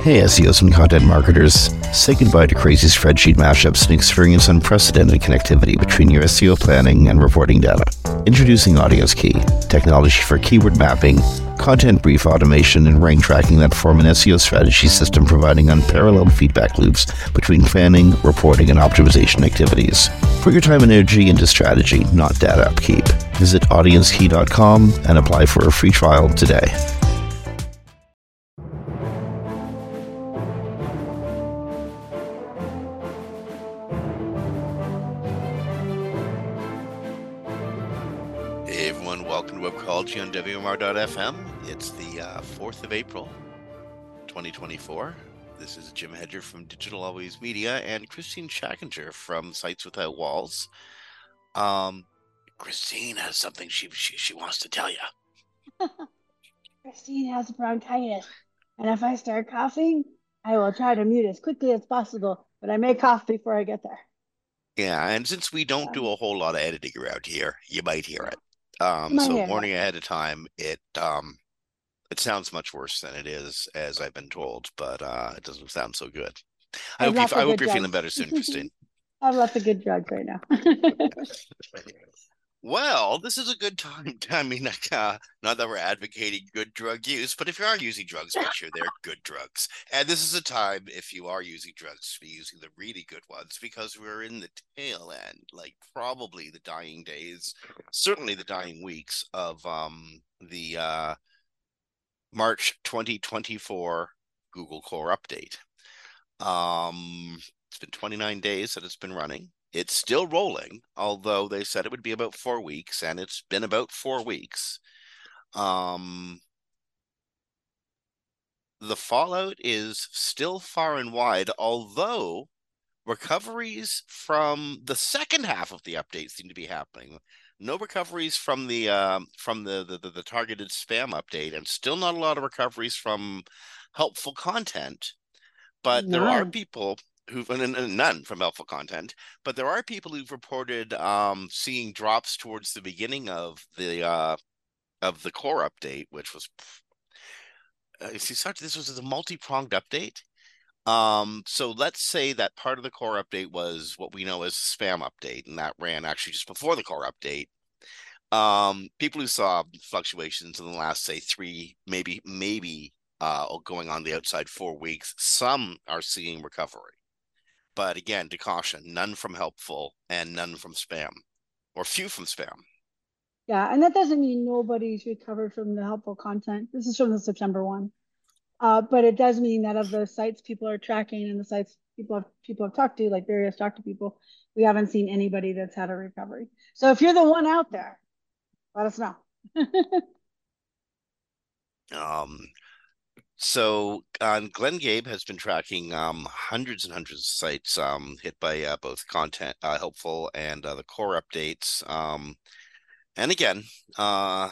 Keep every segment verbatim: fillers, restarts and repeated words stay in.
Hey S E Os and content marketers, say goodbye to crazy spreadsheet mashups and experience unprecedented connectivity between your S E O planning and reporting data. Introducing Audience Key, technology for keyword mapping, content brief automation, and rank tracking that form an S E O strategy system providing unparalleled feedback loops between planning, reporting, and optimization activities. Put your time and energy into strategy, not data upkeep. Visit audience key dot com and apply for a free trial today. Hey everyone, welcome to Webcology on W M R dot F M. It's the uh, fourth of April, twenty twenty-four. This is Jim Hedger from Digital Always Media and Christine Schackinger from Sites Without Walls. Um, Christine has something she, she, she wants to tell you. Christine has bronchitis, and if I start coughing, I will try to mute as quickly as possible, but I may cough before I get there. Yeah, and since we don't do a whole lot of editing around here, you might hear it. Um, might so hear warning it. ahead of time, it um, it sounds much worse than it is, as I've been told, but uh, it doesn't sound so good. I I have hope you, lots I of hope good you're feeling drugs. better soon, Christine. I have lots of good drugs right now. Well, this is a good time. I mean, like, uh, not that we're advocating good drug use, but if you are using drugs, make sure they're good drugs. And this is a time, if you are using drugs, to be using the really good ones, because we're in the tail end, like probably the dying days, certainly the dying weeks of um, the uh, March twenty twenty-four Google Core Update. Um, it's been twenty-nine days that it's been running. It's still rolling, although they said it would be about four weeks, and it's been about four weeks. Um, the fallout is still far and wide, although recoveries from the second half of the update seem to be happening. No recoveries from the um, from the, the the targeted spam update, and still not a lot of recoveries from helpful content. But there are None. people who've and, and none from helpful content, but there are people who've reported um, seeing drops towards the beginning of the uh, of the core update, which was uh, you see, such this was a multi-pronged update. Um, so let's say that part of the core update was what we know as spam update, and that ran actually just before the core update. Um, people who saw fluctuations in the last, say, three, maybe, maybe uh, going on the outside four weeks, some are seeing recovery. But again, to caution, none from helpful and none from spam, or few from spam. Yeah, and that doesn't mean nobody's recovered from the helpful content. This is from the September one. Uh, but it does mean that of the sites people are tracking and the sites people have people have talked to, like various talk to people, we haven't seen anybody that's had a recovery. So if you're the one out there, let us know. Um, so uh, Glenn Gabe has been tracking um, hundreds and hundreds of sites um, hit by uh, both content, uh, helpful, and uh, the core updates. Um, and again, uh,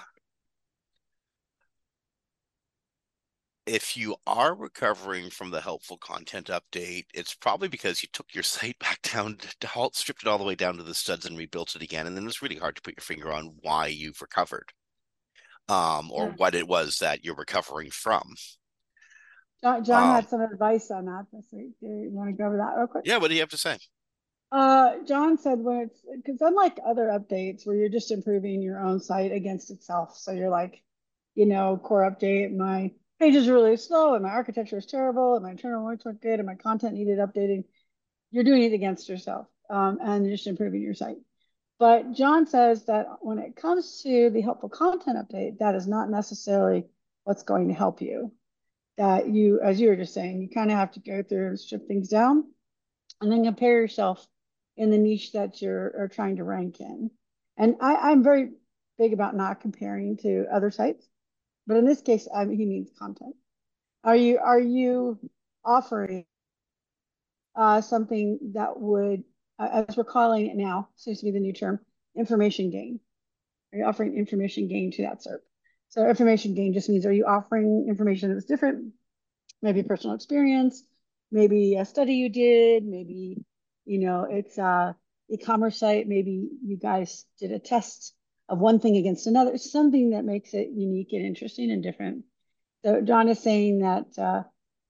if you are recovering from the helpful content update, it's probably because you took your site back down, to halt, stripped it all the way down to the studs and rebuilt it again. And then it's really hard to put your finger on why you've recovered um, or Yeah. what it was that you're recovering from. John, John Um, had some advice on that this week. Do you want to go over that real quick? yeah, what do you have to say? Uh, John said when it's because unlike other updates where you're just improving your own site against itself, so you're like, you know, core update, my page is really slow and my architecture is terrible and my internal links weren't good and my content needed updating. You're doing it against yourself, um, and you're just improving your site. But John says that when it comes to the helpful content update, that is not necessarily what's going to help you. That you, as you were just saying, you kind of have to go through and strip things down and then compare yourself in the niche that you're are trying to rank in. And I, I'm very big about not comparing to other sites, but in this case, I mean, he means content. Are you are you offering uh, something that would, uh, as we're calling it now, seems to be the new term, information gain? Are you offering information gain to that S E R P? So information gain just means, are you offering information that's different? Maybe personal experience, maybe a study you did, maybe, you know, it's a e-commerce site, maybe you guys did a test of one thing against another, something that makes it unique and interesting and different. So John is saying that uh,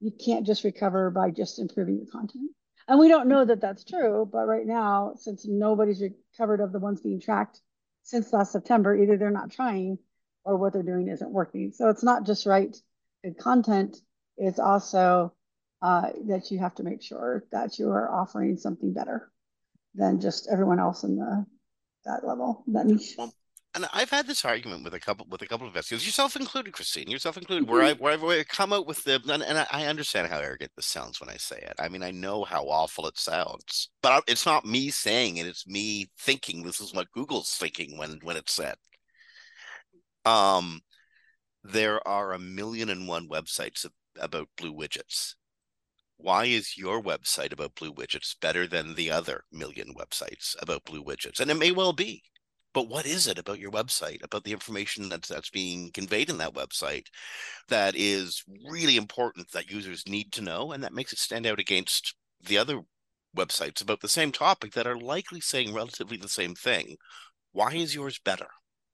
you can't just recover by just improving your content. And we don't know that that's true, but right now, since nobody's recovered of the ones being tracked since last September, either they're not trying or what they're doing isn't working. So it's not just right good content, it's also uh, that you have to make sure that you are offering something better than just everyone else in the that level, that niche. Well, and I've had this argument with a couple with a couple of investors, yourself included, Christine, yourself included, where I Mhm. where I've come out with the and, and I understand how arrogant this sounds when I say it. I mean, I know how awful it sounds, but it's not me saying it; it's me thinking this is what Google's thinking when when it's said. Um, there are a million and one websites about blue widgets. Why is your website about blue widgets better than the other million websites about blue widgets? And it may well be. But what is it about your website, about the information that's that's being conveyed in that website that is really important that users need to know and that makes it stand out against the other websites about the same topic that are likely saying relatively the same thing? Why is yours better?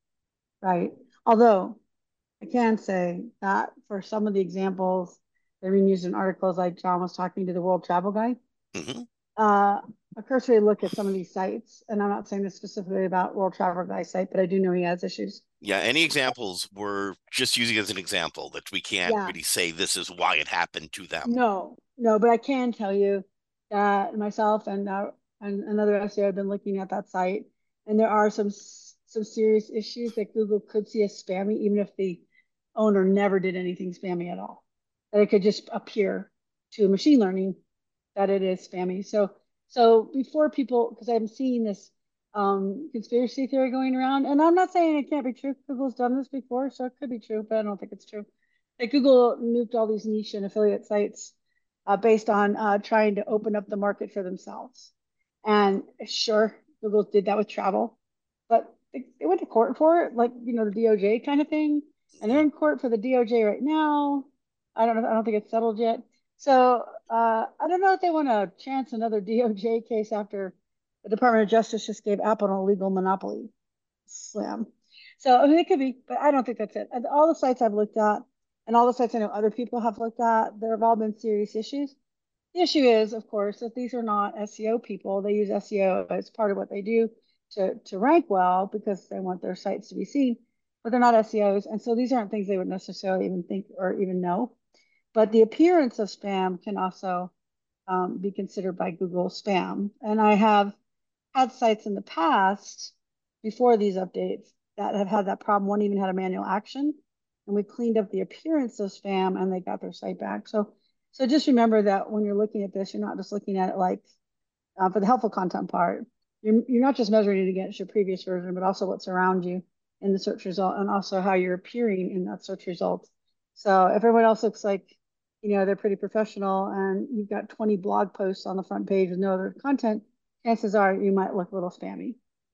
Right. Although I can say that for some of the examples that are being used in articles, like John was talking to the World Travel Guide, Mm-hmm. uh, a cursory look at some of these sites, and I'm not saying this specifically about World Travel Guide site, but I do know he has issues. Yeah, any examples we're just using as an example that we can't Yeah, really say this is why it happened to them. no, no, but I can tell you that myself and uh, and another S E O have been looking at that site, and there are some some serious issues that Google could see as spammy, even if the owner never did anything spammy at all. That it could just appear to machine learning that it is spammy. So so before people, because I'm seeing this um, conspiracy theory going around, and I'm not saying it can't be true. Google's done this before, so it could be true, but I don't think it's true. Like Google nuked all these niche and affiliate sites uh, based on uh, trying to open up the market for themselves. And sure, Google did that with travel, but they, they went to court for it, like you know the D O J kind of thing, and they're in court for the D O J right now. I don't know. I don't think it's settled yet. So uh, I don't know if they want to chance another D O J case after the Department of Justice just gave Apple an illegal monopoly slam. So I mean, it could be, but I don't think that's it. And all the sites I've looked at, and all the sites I know other people have looked at, there have all been serious issues. The issue is, of course, that these are not S E O people. They use S E O as part of what they do to, to rank well because they want their sites to be seen, but they're not S E Os. And so these aren't things they would necessarily even think or even know. But the appearance of spam can also um, be considered by Google spam. And I have had sites in the past before these updates that have had that problem. One even had a manual action, and we cleaned up the appearance of spam, and they got their site back. So, so just remember that when you're looking at this, you're not just looking at it like uh, for the helpful content part. You're you're not just measuring it against your previous version, but also what's around you in the search result, and also how you're appearing in that search result. So if everyone else looks like you know they're pretty professional, and you've got twenty blog posts on the front page with no other content, chances are you might look a little spammy.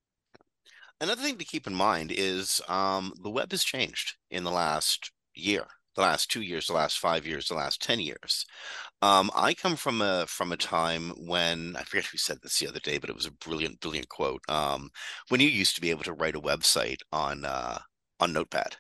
Another thing to keep in mind is um, the web has changed in the last year, the last two years, the last five years, the last ten years. Um, I come from a from a time when I forget who said this the other day, but it was a brilliant, brilliant quote. Um, when you used to be able to write a website on uh, on Notepad.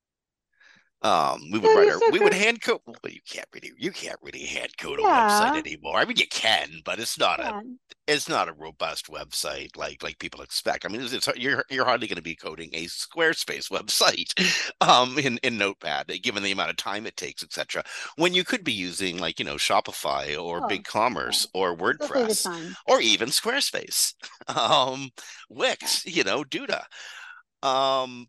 Um, we would Yeah, write you our still we would could. hand code. Well, you can't really you can't really hand code a website Yeah, anymore. I mean, you can, but it's not a can. it's not a robust website like like people expect. I mean, it's, it's you're you're hardly going to be coding a Squarespace website um in in Notepad, given the amount of time it takes, et cetera. When you could be using like you know Shopify or Oh, yeah. BigCommerce or It's definitely a good WordPress time. or even Squarespace, um, Yeah. Wix, you know, Duda. Um,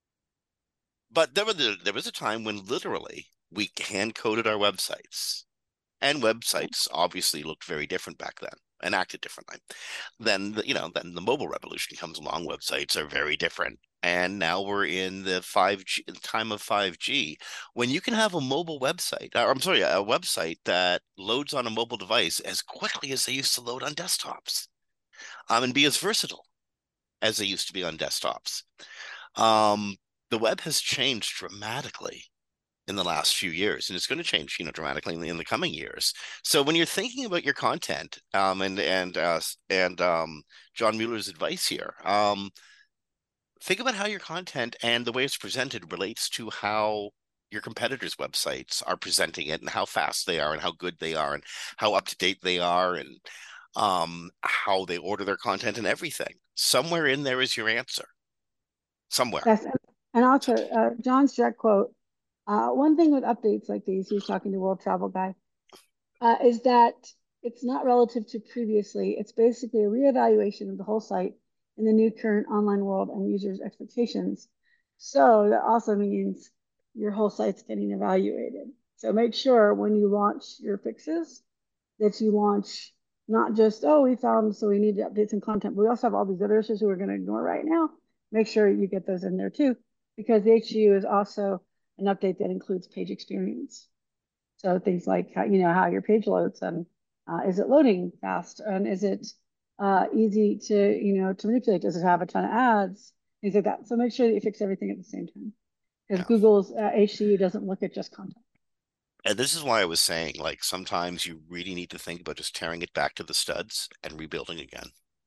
but there was a, there was a time when literally we hand coded our websites, and Yeah. websites obviously looked very different back then and acted differently. Then the, you know then the mobile revolution comes along. Websites are very different, and now we're in the five G time of five G, when you can have a mobile website. Or, I'm sorry, a website that loads on a mobile device as quickly as they used to load on desktops, um, and be as versatile as they used to be on desktops. Um, the web has changed dramatically in the last few years, and it's going to change, you know, dramatically in the, in the coming years. So when you're thinking about your content, um, and and uh, and um, John Mueller's advice here, um, think about how your content and the way it's presented relates to how your competitors' websites are presenting it and how fast they are and how good they are and how up to date they are and um, how they order their content and everything. Somewhere in there is your answer. Somewhere. Yes, and also uh, John's direct quote. Uh, one thing with updates like these, he was talking to World Travel Guy, uh, is that it's not relative to previously. It's basically a reevaluation of the whole site in the new current online world and users' expectations. So that also means your whole site's getting evaluated. So make sure when you launch your fixes that you launch not just, oh, we found, so we need to update some content, but we also have all these other issues we're going to ignore right now. Make sure you get those in there too, because the H C U is also an update that includes page experience. So things like how, you know, how your page loads and uh, is it loading fast and is it uh, easy to, you know, to manipulate? Does it have a ton of ads? Things like that. So make sure that you fix everything at the same time because Yeah. Google's uh, H C U doesn't look at just content. And this is why I was saying, like, sometimes you really need to think about just tearing it back to the studs and rebuilding again.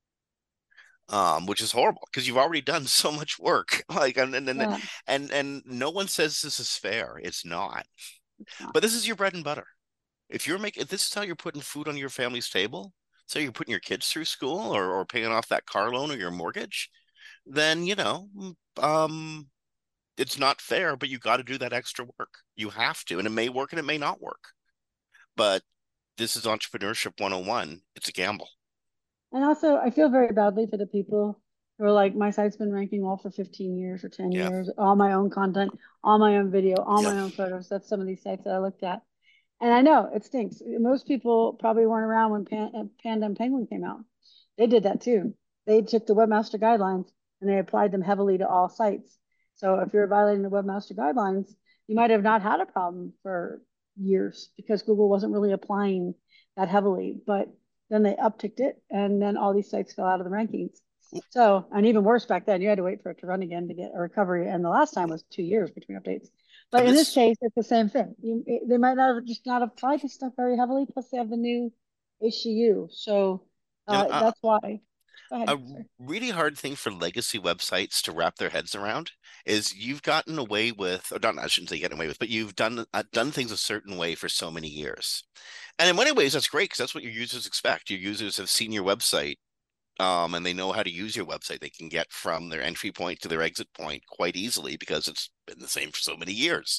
Um, which is horrible because you've already done so much work. Like, and and, Yeah, and and no one says this is fair. It's not. it's not. But this is your bread and butter. If you're making, if this is how you're putting food on your family's table, so you're putting your kids through school or or paying off that car loan or your mortgage, then you know, um, it's not fair. But you got to do that extra work. You have to, and it may work and it may not work. But this is entrepreneurship one oh one. It's a gamble. And also, I feel very badly for the people who are like, my site's been ranking well for fifteen years or ten Yeah. years, all my own content, all my own video, all Yeah. my own photos. That's some of these sites that I looked at. And I know it stinks. Most people probably weren't around when Pan- uh, Panda and Penguin came out. They did that too. They took the Webmaster Guidelines and they applied them heavily to all sites. So if you're violating the Webmaster Guidelines, you might have not had a problem for years because Google wasn't really applying that heavily. But then they upticked it, and then all these sites fell out of the rankings. So, and even worse back then, you had to wait for it to run again to get a recovery. And the last time was two years between updates. But And in this this, case, it's the same thing. You, it, they might not have just not applied to stuff very heavily. Plus, they have the new H C U, so and uh, uh, that's why. Go ahead. a Sorry. really hard thing for legacy websites to wrap their heads around is you've gotten away with, or not, I shouldn't say getting away with, but you've done uh, done things a certain way for so many years. And in many ways, that's great because that's what your users expect. Your users have seen your website, um, and they know how to use your website. They can get from their entry point to their exit point quite easily because it's been the same for so many years.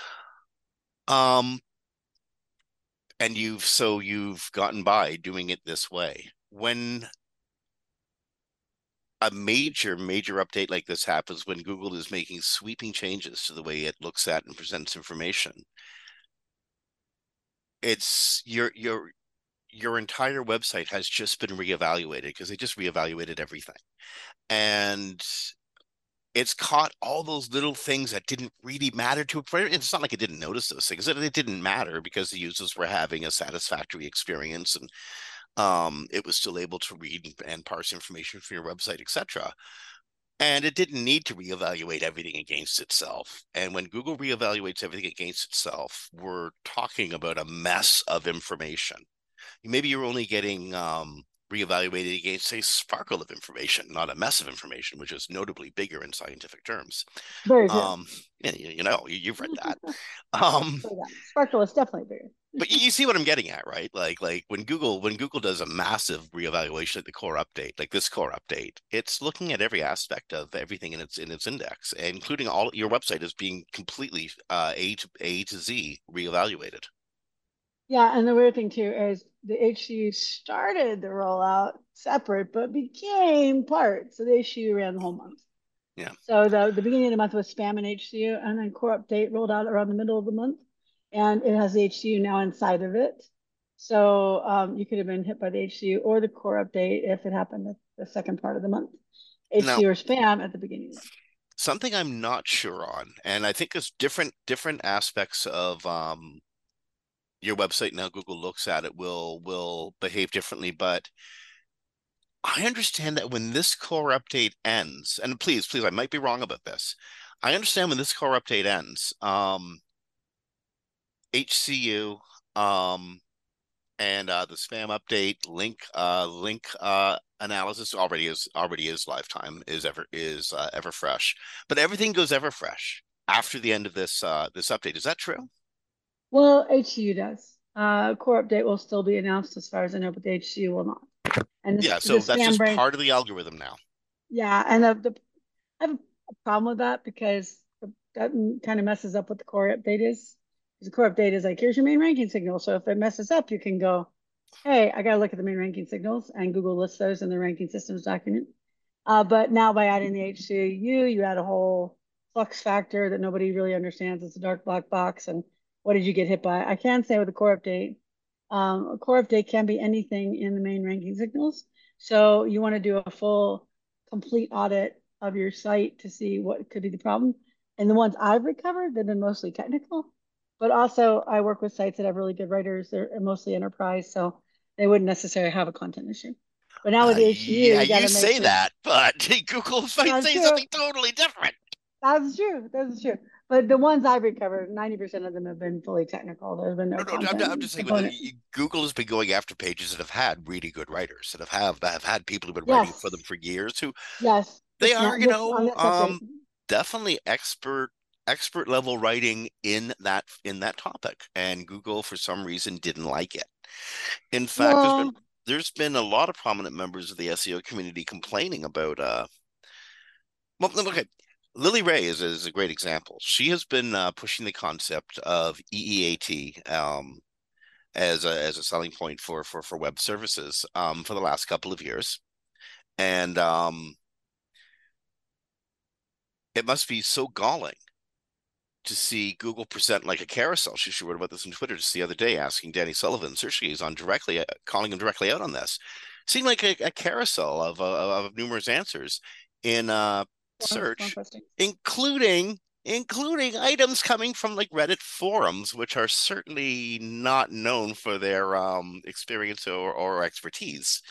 Um, and you've so you've gotten by doing it this way. When a major, major update like this happens, when Google is making sweeping changes to the way it looks at and presents information, it's your your your entire website has just been reevaluated because they just reevaluated everything. And it's caught all those little things that didn't really matter to it. It's not like it didn't notice those things. It didn't matter because the users were having a satisfactory experience and um, it was still able to read and parse information from your website, et cetera. And it didn't need to reevaluate everything against itself. And when Google reevaluates everything against itself, we're talking about a mess of information. Maybe you're only getting um, reevaluated against, say, sparkle of information, not a mess of information, which is notably bigger in scientific terms. Very true. Um, you, you know, you, you've read that. Um, So, yeah, Sparkle is definitely bigger. but you, you see what I'm getting at, right? Like, like when Google, when Google does a massive reevaluation of the core update, like this core update, it's looking at every aspect of everything in its in its index, including all your website is being completely uh, A to A to Z reevaluated. Yeah, and the weird thing too is the H C U started the rollout separate, but became part. So the H C U ran the whole month. Yeah. So the, the beginning of the month was spam and H C U, and then core update rolled out around the middle of the month, and it has the H C U now inside of it. So um, you could have been hit by the H C U or the core update if it happened at the second part of the month. Now, H C U or spam at the beginning of the month. something I'm not sure on, and I think there's different different aspects of um, your website and how Google looks at it will will behave differently, but I understand that when this core update ends, and please, please, I might be wrong about this. I understand when this core update ends, um, H C U um, and uh, the spam update link uh, link uh, analysis already is already is lifetime is ever is uh, ever fresh, but everything goes ever fresh. after the end of this uh, this update. Is that true? Well, H C U does. Uh, core update will still be announced as far as I know, but the H C U will not. And Yeah, this, the so that's spam just brain, part of the algorithm now. yeah, and the, the I have a problem with that because that kind of messes up what the core update is. The core update is like, here's your main ranking signal. So if it messes up, you can go, hey, I got to look at the main ranking signals, and Google lists those in the ranking systems document. Uh, but now by adding the H C U, you add a whole flux factor that nobody really understands. It's a dark black box. And what did you get hit by? I can say with the core update, um, a core update can be anything in the main ranking signals. So you want to do a full, complete audit of your site to see what could be the problem. And the ones I've recovered, they've been mostly technical, but also I work with sites that have really good writers. They're mostly enterprise, so they wouldn't necessarily have a content issue. But now with Uh, the H C U, yeah, you got you to make say sure that, but Google might that's say true. something totally different. That's true. That's true. But the ones I've recovered, ninety percent of them have been fully technical. There's been no No, no, I'm, I'm content just saying component. Google has been going after pages that have had really good writers, that have have, have had people who've been writing for them Yes. for years, who Yes. they This are, now, you this on know, this update. um, definitely expert expert level writing in that in that topic, and Google for some reason didn't like it. In fact, there's been Well, there's been a lot of prominent members of the S E O community complaining about uh well, okay. Lily Ray is, is a great example. She has been uh, pushing the concept of E E A T um, as a as a selling point for for for web services um, for the last couple of years, and um, it must be so galling to see Google present like a carousel. She, she wrote about this on Twitter just the other day, asking Danny Sullivan, search liaison, directly, uh, calling him directly out on this. Seemed like a, a carousel of, uh, of numerous answers in uh, long search, question. including including items coming from like Reddit forums, which are certainly not known for their um, experience or, or expertise.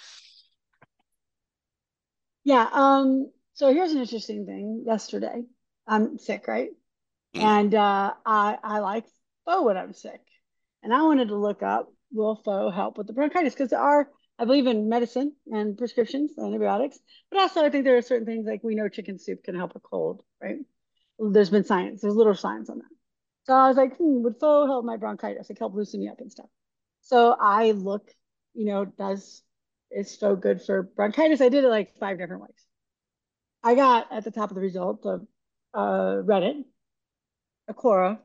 Yeah. Um. So here's an interesting thing. Yesterday, I'm sick, right? Mm. And uh, I I like pho when I'm sick, and I wanted to look up will pho help with the bronchitis because there are I believe in medicine and prescriptions, antibiotics, but also I think there are certain things like we know chicken soup can help a cold, right? There's been science, there's little science on that. So I was like, hmm, would pho help my bronchitis? Like help loosen me up and stuff. So I look, you know, does is pho good for bronchitis? I did it like five different ways. I got at the top of the result of uh, Reddit, Quora.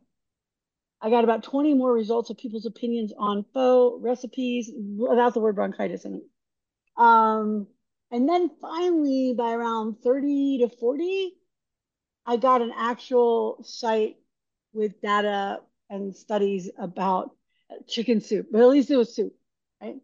I got about twenty more results of people's opinions on pho recipes without the word bronchitis in it. Um, and then finally, by around thirty to forty, I got an actual site with data and studies about chicken soup, but at least it was soup, right?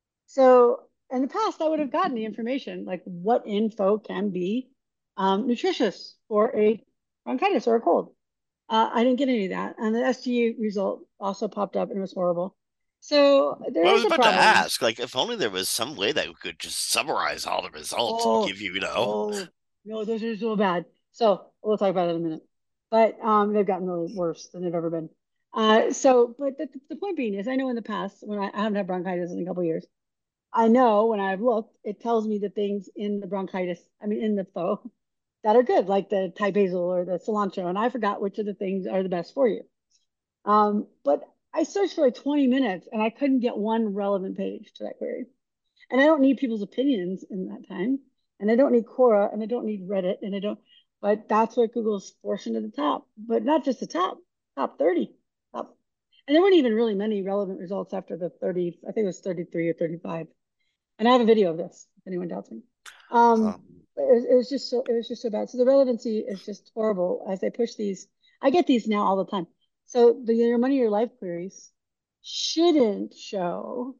So in the past, I would have gotten the information like what info can be um, nutritious for a bronchitis or a cold. Uh, I didn't get any of that. And the S G U result also popped up and it was horrible. So Well, there I is was a about to problem. ask, like, if only there was some way that we could just summarize all the results and Oh, give you, you know, oh, no, those are so bad. So we'll talk about it in a minute. But um, they've gotten really worse than they've ever been. Uh, so, but the, the point being is, I know in the past when I, I haven't had bronchitis in a couple of years, I know when I've looked, it tells me the things in the bronchitis, I mean, in the pho that are good, like the Thai basil or the cilantro. And I forgot which of the things are the best for you. Um, but I searched for like twenty minutes and I couldn't get one relevant page to that query. And I don't need people's opinions in that time. And I don't need Quora and I don't need Reddit and I don't, but that's what Google's forcing to the top, but not just the top, top thirty. Top. And there weren't even really many relevant results after the thirty, I think it was thirty-three or thirty-five. And I have a video of this, if anyone doubts me. Um, um, it was, it was just so it was just so bad. So the relevancy is just horrible as they push these. I get these now all the time. So the your money, your life queries shouldn't show,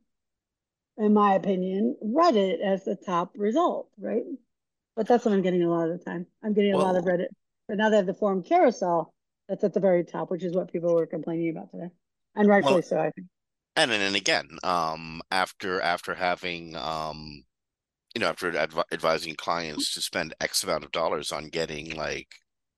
in my opinion, Reddit as the top result, right? But that's what I'm getting a lot of the time. I'm getting a lot of well, Reddit. But now they have the forum carousel that's at the very top, which is what people were complaining about today. And well, rightfully so, I think. and and again, um, after after having, um, you know, after adv advising clients to spend X amount of dollars on getting like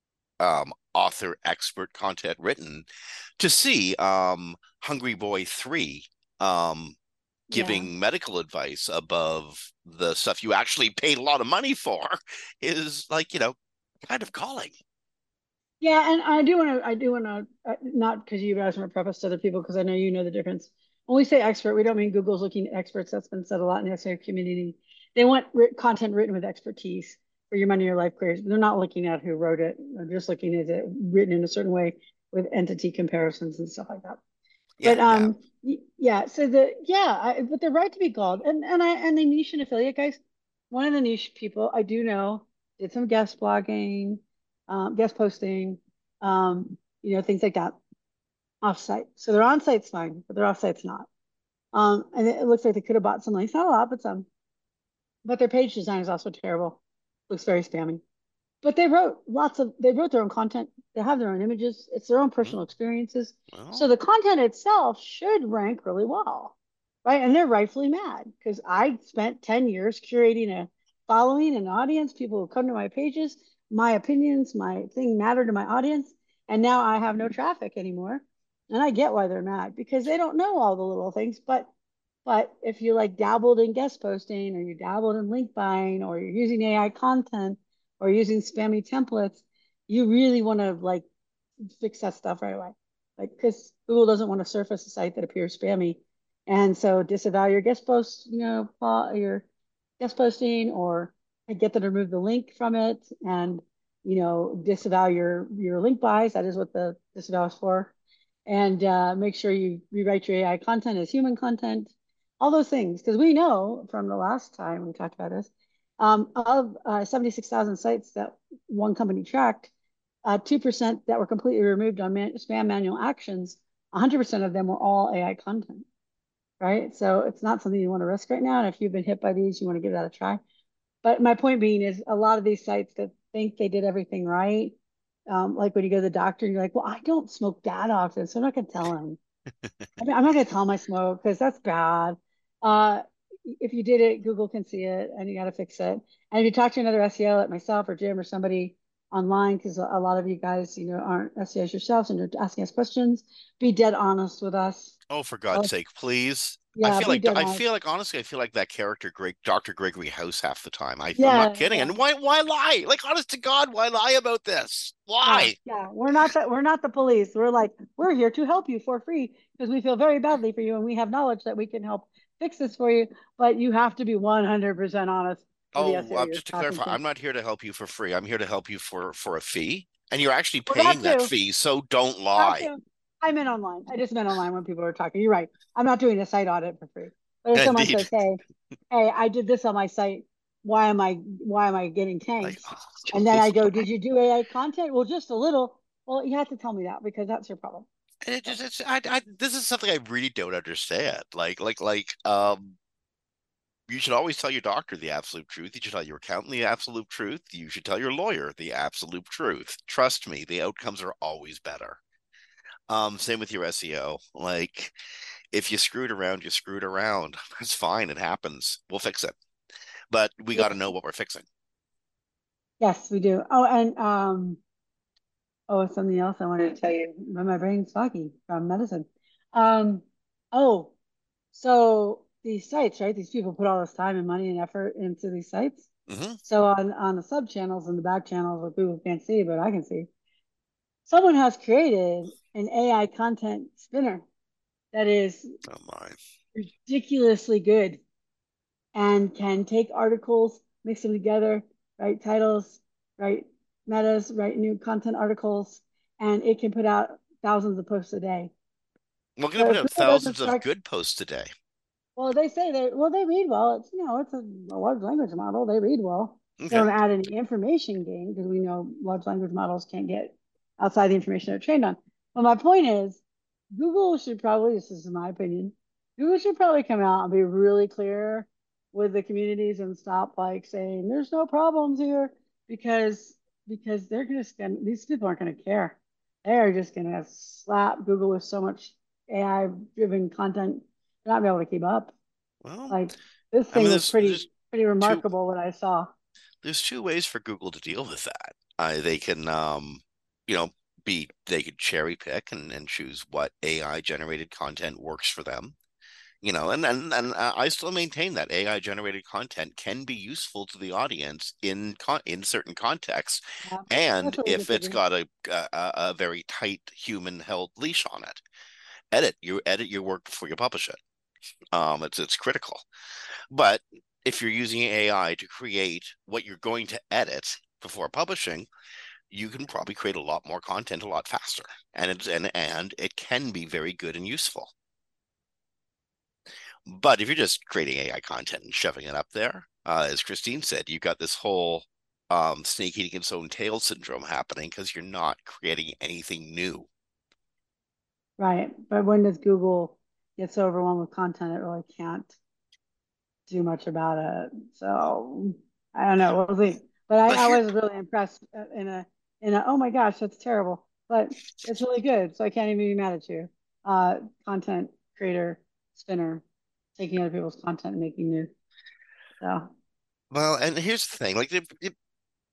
um author expert content written, to see um Hungry Boy three um Yeah. giving medical advice above the stuff you actually paid a lot of money for is like, you know, kind of calling. Yeah, and I do want to, I do want to, uh, not because you guys want to preface to other people, because I know you know the difference. When we say expert, we don't mean Google's looking at experts. That's been said a lot in the S E O community. They want writ content written with expertise for your money, your life queries. They're not looking at who wrote it. They're just looking at it written in a certain way with entity comparisons and stuff like that. Yeah, But yeah. um, yeah. So the yeah, I, but they're right to be called, and and I and the niche and affiliate guys. One of the niche people I do know did some guest blogging, um, guest posting, um, you know, things like that offsite. So their on site's fine, but their off site's not. Um, and it, it looks like they could have bought some links, not a lot, but some. But their page design is also terrible. Looks very spammy. But they wrote lots of, they wrote their own content. They have their own images. It's their own Mhm. personal experiences. So Well, the content itself should rank really well, right? And they're rightfully mad because I spent ten years curating a following, an audience, people who come to my pages, my opinions, my thing matter to my audience. And now I have no traffic anymore. And I get why they're mad because they don't know all the little things. But but if you like dabbled in guest posting or you dabbled in link buying or you're using A I content or using spammy templates, you really want to like fix that stuff right away. Like, because Google doesn't want to surface a site that appears spammy. And so disavow your guest post, you know, your guest posting, or get them to remove the link from it and, you know, disavow your, your link buys. That is what the disavow is for. And uh, make sure you rewrite your A I content as human content, all those things. Because we know from the last time we talked about this, um, of uh, seventy-six thousand sites that one company tracked, uh, two percent that were completely removed on man spam manual actions, one hundred percent of them were all A I content, right? So it's not something you want to risk right now. And if you've been hit by these, you want to give that a try. But my point being is a lot of these sites that think they did everything right, um, like when you go to the doctor and you're like, well, I don't smoke that often, so I'm not going to tell him. I mean, I'm not going to tell him I smoke because that's bad. Uh, if you did it, Google can see it and you got to fix it. And if you talk to another S E O like myself or Jim or somebody online, because a lot of you guys, you know, aren't S E Os yourselves and you're asking us questions, be dead honest with us. oh, for Uh, God's sake, please. I yeah, feel be like dead I honest. feel like honestly, I feel like that character, Greg, Doctor Gregory House, half the time. I, I'm not Yeah, kidding. yeah. And why, why lie? Like, honest to God, why lie about this? Yeah, Why? yeah. We're not that we're not the police. We're like, we're here to help you for free because we feel very badly for you and we have knowledge that we can help fix this for you, but you have to be one hundred percent honest with the Oh, S E O um, you're just to talking clarify, to. I'm not here to help you for free. I'm here to help you for for a fee, and you're actually Well, that paying that too. fee. So don't That lie. too. I meant online. I just meant online when people were talking. You're right. I'm not doing a site audit for free. But if someone Indeed. says, "Hey, hey, I did this on my site. Why am I why am I getting Like, tanked?" And then oh, I go, "Did you do A I content?" Well, just a little. Well, you have to tell me that because that's your problem. it So, just it's I, I this is something I really don't understand. Like like like um you should always tell your doctor the absolute truth. You should tell your accountant the absolute truth. You should tell your lawyer the absolute truth. Trust me, the outcomes are always better. Um, same with your S E O. Like if you screwed around, you screwed around. It's fine. It happens. We'll fix it. But we got to yeah. know what we're fixing. Yes, we do. Oh, and um, oh, something else I wanted to tell you. My my brain's foggy from medicine. Um, oh, so these sites, right? These people put all this time and money and effort into these sites. Hmm. So on on the sub channels and the back channels, what people can't see, but I can see, someone has created an A I content spinner that is Oh my. ridiculously good and can take articles, mix them together, write titles, write metas, write new content articles, and it can put out thousands of posts a day. We're going to So put if out Google doesn't thousands of start, good posts today. well, they say they, well, they read well. It's, you know, it's a, a large language model. They read well. They Okay. don't add any information gain because we know large language models can't get outside the information they're trained on. But my point is, Google should probably, this is my opinion, Google should probably come out and be really clear with the communities and stop like saying there's no problems here because because they're just gonna these people aren't gonna care. They're just gonna slap Google with so much A I driven content, they're not be able to keep up. Well, Like this I mean, thing was there's pretty there's pretty two remarkable what I saw. there's two ways for Google to deal with that. Uh, they can, um, you know, be they could cherry pick and, and choose what A I generated content works for them. You know, and and, and I still maintain that A I generated content can be useful to the audience in con in certain contexts, Yeah, and that's what we if it's disagree. got a a, a very tight human held leash on it. Edit you edit your work before you publish it. Um, it's it's critical. But if you're using A I to create what you're going to edit before publishing, you can probably create a lot more content a lot faster, and it's and and it can be very good and useful. But if you're just creating A I content and shoving it up there, uh, as Christine said, you've got this whole um, snake eating its own tail syndrome happening because you're not creating anything new. Right. But when does Google get so overwhelmed with content, it really can't do much about it. So I don't know. We'll see. But I, But I here, was really impressed uh, in a in a oh my gosh, that's terrible. But it's really good. So I can't even be mad at you. Uh, content creator, spinner, taking other people's content and making new. So well, and here's the thing: like, it, it,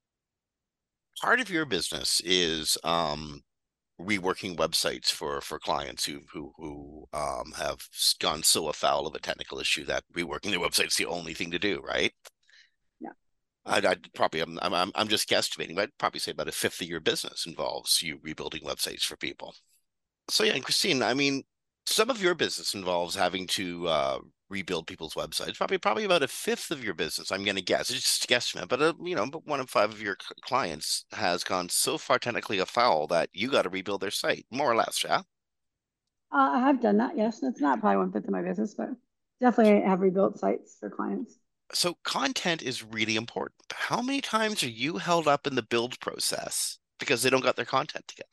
part of your business is um, reworking websites for for clients who who who um, have gone so afoul of a technical issue that reworking their website is the only thing to do, right? yeah. I'd, I'd probably I'm, I'm I'm just guesstimating, but I'd probably say about a fifth of your business involves you rebuilding websites for people. So yeah, and Christine, I mean, some of your business involves having to uh, rebuild people's websites. Probably probably about a fifth of your business, I'm going to guess. It's just a guesstimate, but uh, you know, but one in five of your clients has gone so far technically afoul that you got to rebuild their site, more or less, yeah. Uh, I have done that. Yes, it's not probably one fifth of my business, but definitely have rebuilt sites for clients. So content is really important. How many times are you held up in the build process because they don't got their content together?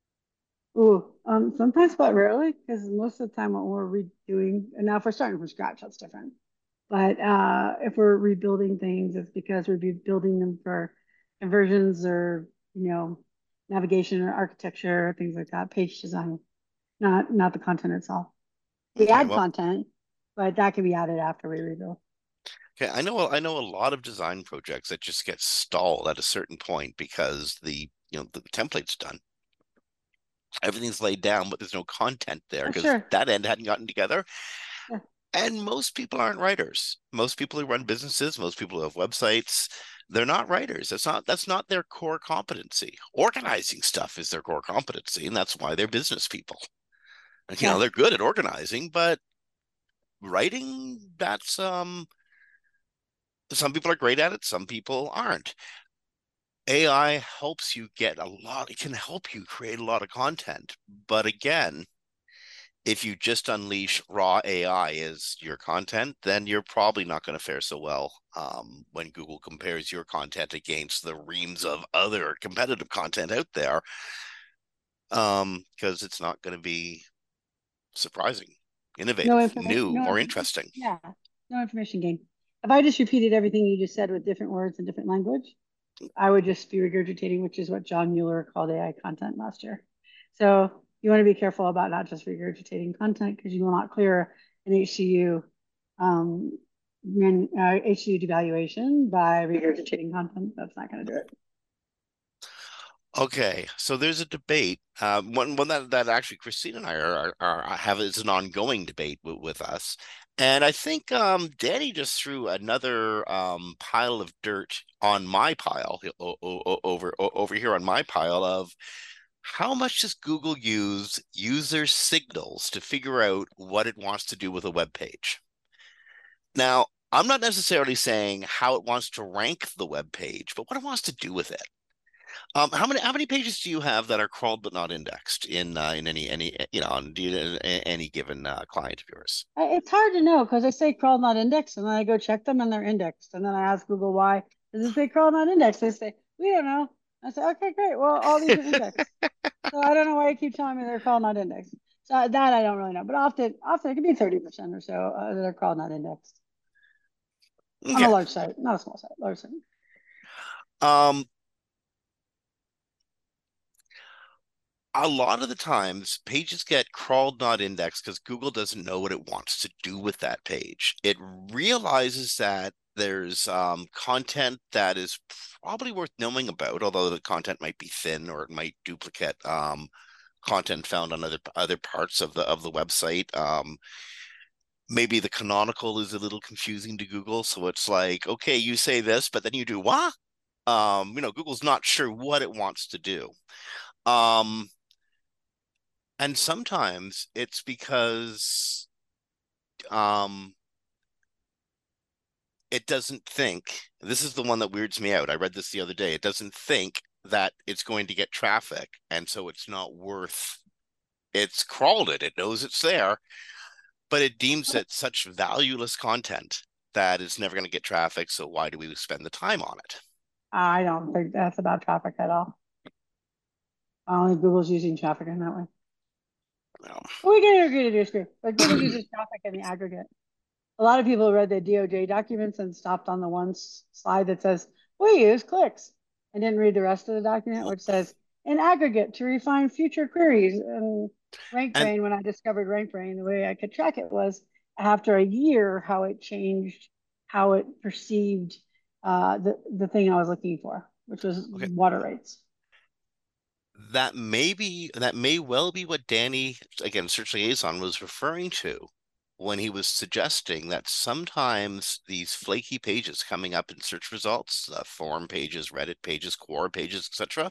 Ooh, um, sometimes, but rarely, because most of the time when we're redoing, and now if we're starting from scratch, that's different. But uh, if we're rebuilding things, it's because we're building them for conversions or, you know, navigation or architecture, things like that, page design, not not the content itself. We Okay, add well, content, but that can be added after we rebuild. okay, I know I know a lot of design projects that just get stalled at a certain point because the you know the template's done. Everything's laid down, but there's no content there Oh, because sure. that end hadn't gotten together. Yeah. And most people aren't writers. Most people who run businesses, most people who have websites, they're not writers. That's not that's not their core competency. Organizing stuff is their core competency, and that's why they're business people. You know, Yeah. they're good at organizing, but writing, that's um some people are great at it, some people aren't. A I helps you get a lot, it can help you create a lot of content. But again, if you just unleash raw A I as your content, then you're probably not going to fare so well um, when Google compares your content against the reams of other competitive content out there, um, because it's not going to be surprising, No innovative, information. new, No or information. interesting. Yeah. No information gain. If I just repeated everything you just said with different words and different language, I would just be regurgitating, which is what John Mueller called A I content last year. So you want to be careful about not just regurgitating content because you will not clear an H C U um, uh, H C U devaluation by regurgitating content. That's not going to do it. Okay, so there's a debate. Uh, one one that, that actually Christine and I are, are, are have is an ongoing debate with, with us, and I think um, Danny just threw another um, pile of dirt on my pile o o over o over here on my pile of how much does Google use user signals to figure out what it wants to do with a web page? Now, I'm not necessarily saying how it wants to rank the web page, but what it wants to do with it. Um, how many how many pages do you have that are crawled but not indexed in uh, in any any you know on any given uh, client of yours? It's hard to know because they say crawl not indexed, and then I go check them and they're indexed. And then I ask Google why does it say crawl not indexed? They say, we don't know. I say, okay, great. Well, all these are indexed. So I don't know why you keep telling me they're called not indexed. So that I don't really know. But often, often it can be thirty percent or so uh, that are called not indexed on a Okay. large site, not a small site, large site. Um, a lot of the times pages get crawled not indexed because Google doesn't know what it wants to do with that page. It realizes that there's um, content that is probably worth knowing about, although the content might be thin or it might duplicate um, content found on other other parts of the of the website. Um, maybe the canonical is a little confusing to Google. So it's like, okay, you say this, but then you do what? Um, you know, Google's not sure what it wants to do. Um, and sometimes it's because um, it doesn't think, this is the one that weirds me out. I read this the other day. It doesn't think that it's going to get traffic. And so it's not worth, it's crawled it. It knows it's there, but it deems it such valueless content that it's never going to get traffic. So why do we spend the time on it? I don't think that's about traffic at all. I don't think Google's using traffic in that way. Well, We can agree to disagree, but Google uses traffic in the aggregate. A lot of people read the D O J documents and stopped on the one slide that says, we use clicks, and didn't read the rest of the document, which says, in aggregate to refine future queries. And and RankBrain, when I discovered RankBrain, the way I could track it was after a year, how it changed, how it perceived uh, the, the thing I was looking for, which was okay, water rates. that may be, that may well be what Danny, again, Search Liaison, was referring to when he was suggesting that sometimes these flaky pages coming up in search results, uh, forum pages, Reddit pages, Quora pages, et cetera,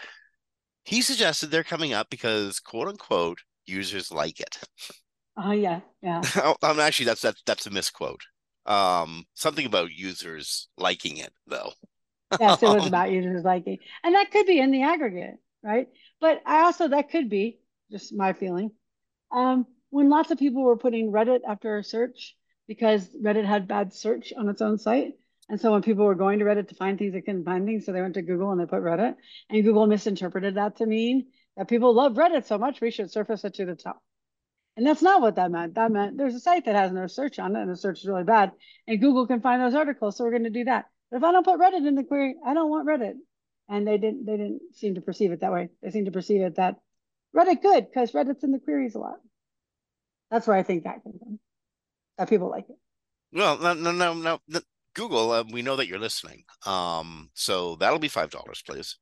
he suggested they're coming up because, quote unquote, users like it. Oh, yeah, yeah. um, actually, that's that's that's a misquote. Um, something about users liking it, though. Yes, it was um, about users liking, and that could be in the aggregate, right? But I also, that could be just my feeling. Um, when lots of people were putting Reddit after a search because Reddit had bad search on its own site. And so when people were going to Reddit to find things, they couldn't find things. So they went to Google and they put Reddit. And Google misinterpreted that to mean that people love Reddit so much, we should surface it to the top. And that's not what that meant. That meant there's a site that has no search on it and the search is really bad. And Google can find those articles. So we're going to do that. But if I don't put Reddit in the query, I don't want Reddit. And they didn't they didn't seem to perceive it that way. They seem to perceive it that Reddit good because Reddit's in the queries a lot. That's where I think that came from. That people like it. well, no, no, no, no. no. Google, uh, we know that you're listening. Um, so that'll be five dollars, please.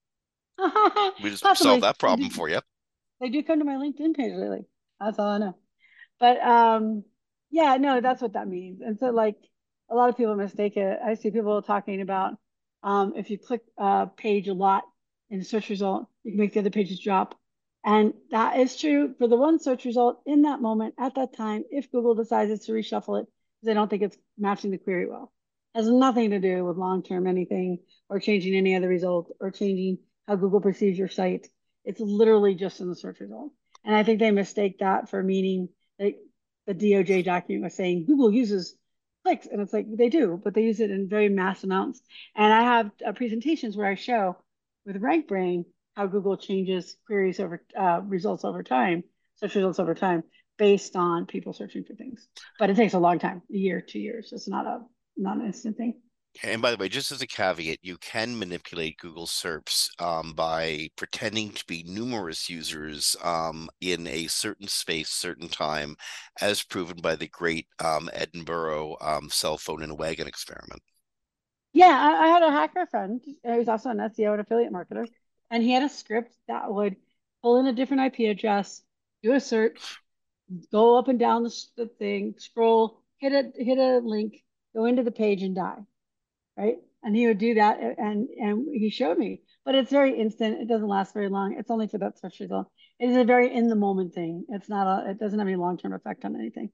We just solved Possibly. that They problem do, for you. they do come to my LinkedIn page lately. That's all I know. But um, yeah, no, that's what that means. And so like a lot of people mistake it. I see people talking about um, if you click a page a lot in a search result, you can make the other pages drop. And that is true for the one search result in that moment at that time if Google decides to reshuffle it because they don't think it's matching the query well. It has nothing to do with long-term anything or changing any other result or changing how Google perceives your site. It's literally just in the search result. And I think they mistake that for meaning that the D O J document was saying Google uses clicks. And it's like they do, but they use it in very mass amounts. And I have uh, presentations where I show with RankBrain how Google changes queries over uh, results over time, search results over time, based on people searching for things. But it takes a long time, a year, two years. It's not a not an instant thing. And by the way, just as a caveat, you can manipulate Google SERPs um, by pretending to be numerous users um, in a certain space, certain time, as proven by the great um, Edinburgh um, cell phone in a wagon experiment. Yeah, I, I had a hacker friend who's also an S E O and affiliate marketer, and he had a script that would pull in a different I P address, do a search, go up and down the, the thing, scroll, hit a hit a link, go into the page and die, right? And he would do that, and and he showed me. But it's very instant. It doesn't last very long. It's only for that search result. It is a very in the moment thing. It's not a. It doesn't have any long term effect on anything.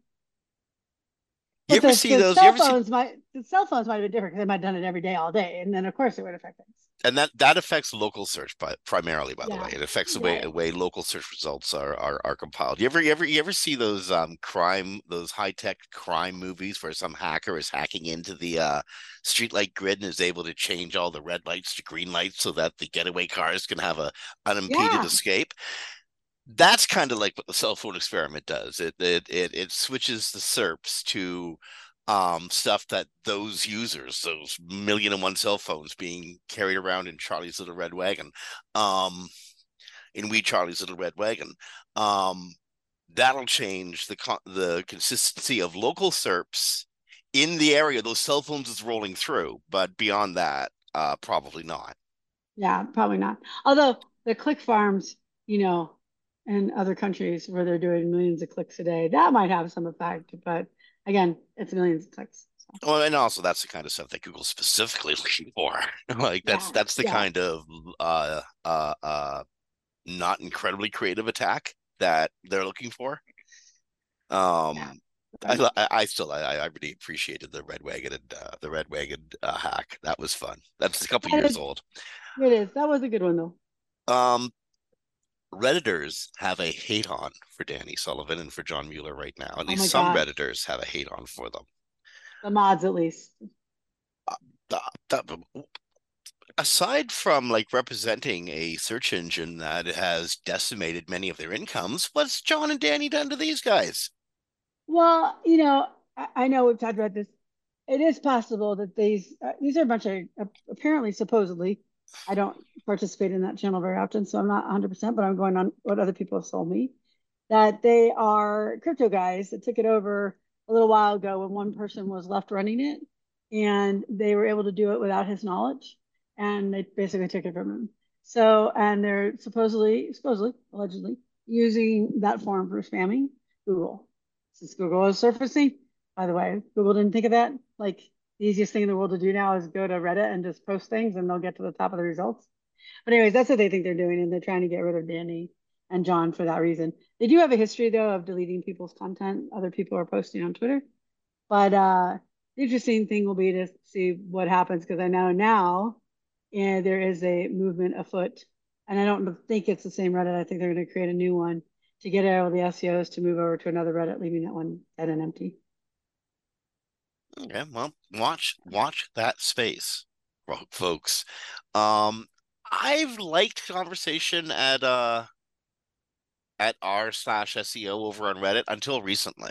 You But ever the, see the those? You cell ever see phones might the cell phones might have been different because they might have done it every day, all day, and then of course it would affect things. and that that affects local search, but primarily, by the way, Yeah, it affects the way yeah, the way local search results are are, are compiled. You ever you ever you ever see those um crime those high tech crime movies where some hacker is hacking into the uh streetlight grid and is able to change all the red lights to green lights so that the getaway cars can have a unimpeded yeah, escape? That's kind of like what the cell phone experiment does. It it it, it switches the SERPs to um, stuff that those users, those million and one cell phones being carried around in Charlie's Little Red Wagon, um, in Wee Charlie's Little Red Wagon, um, that'll change the the consistency of local SERPs in the area those cell phones is rolling through. But beyond that, uh, probably not. yeah. Probably not. Although the click farms, you know, in other countries where they're doing millions of clicks a day, that might have some effect. But Again, it's millions of clicks. So. Well, and also that's the kind of stuff that Google's specifically looking for. Like that's Yeah, that's the yeah. kind of uh uh uh not incredibly creative attack that they're looking for. Yeah. Um, But I I, I still I, I really appreciated the Red Wagon and uh, the Red Wagon uh, hack. That was fun. That's a couple that years is, old. it is. That was a good one though. Um, Redditors have a hate on for Danny Sullivan and for John Mueller right now. At Oh least my some gosh. Redditors have a hate on for them. The mods at least. Uh, the, the, aside from like representing a search engine that has decimated many of their incomes, what's John and Danny done to these guys? Well, you know, I, I know we've talked about this. It is possible that these uh, these are a bunch of uh, apparently supposedly. I don't participate in that channel very often, so I'm not one hundred percent, but I'm going on what other people have told me that they are crypto guys that took it over a little while ago when one person was left running it, and they were able to do it without his knowledge, and they basically took it from him. So, and they're supposedly, supposedly, allegedly using that form for spamming Google. Since Google is surfacing, by the way, Google didn't think of that. Like the easiest thing in the world to do now is go to Reddit and just post things and they'll get to the top of the results. But anyways, that's what they think they're doing, and they're trying to get rid of Danny and John for that reason. They do have a history though of deleting people's content other people are posting on Twitter. But uh the interesting thing will be to see what happens because I know now and there is a movement afoot. And I don't think it's the same Reddit. I think they're going to create a new one to get all the S E Os to move over to another Reddit, leaving that one dead and empty. Okay, well, watch watch that space, folks. Um, I've liked conversation at uh at r slash S E O over on Reddit until recently.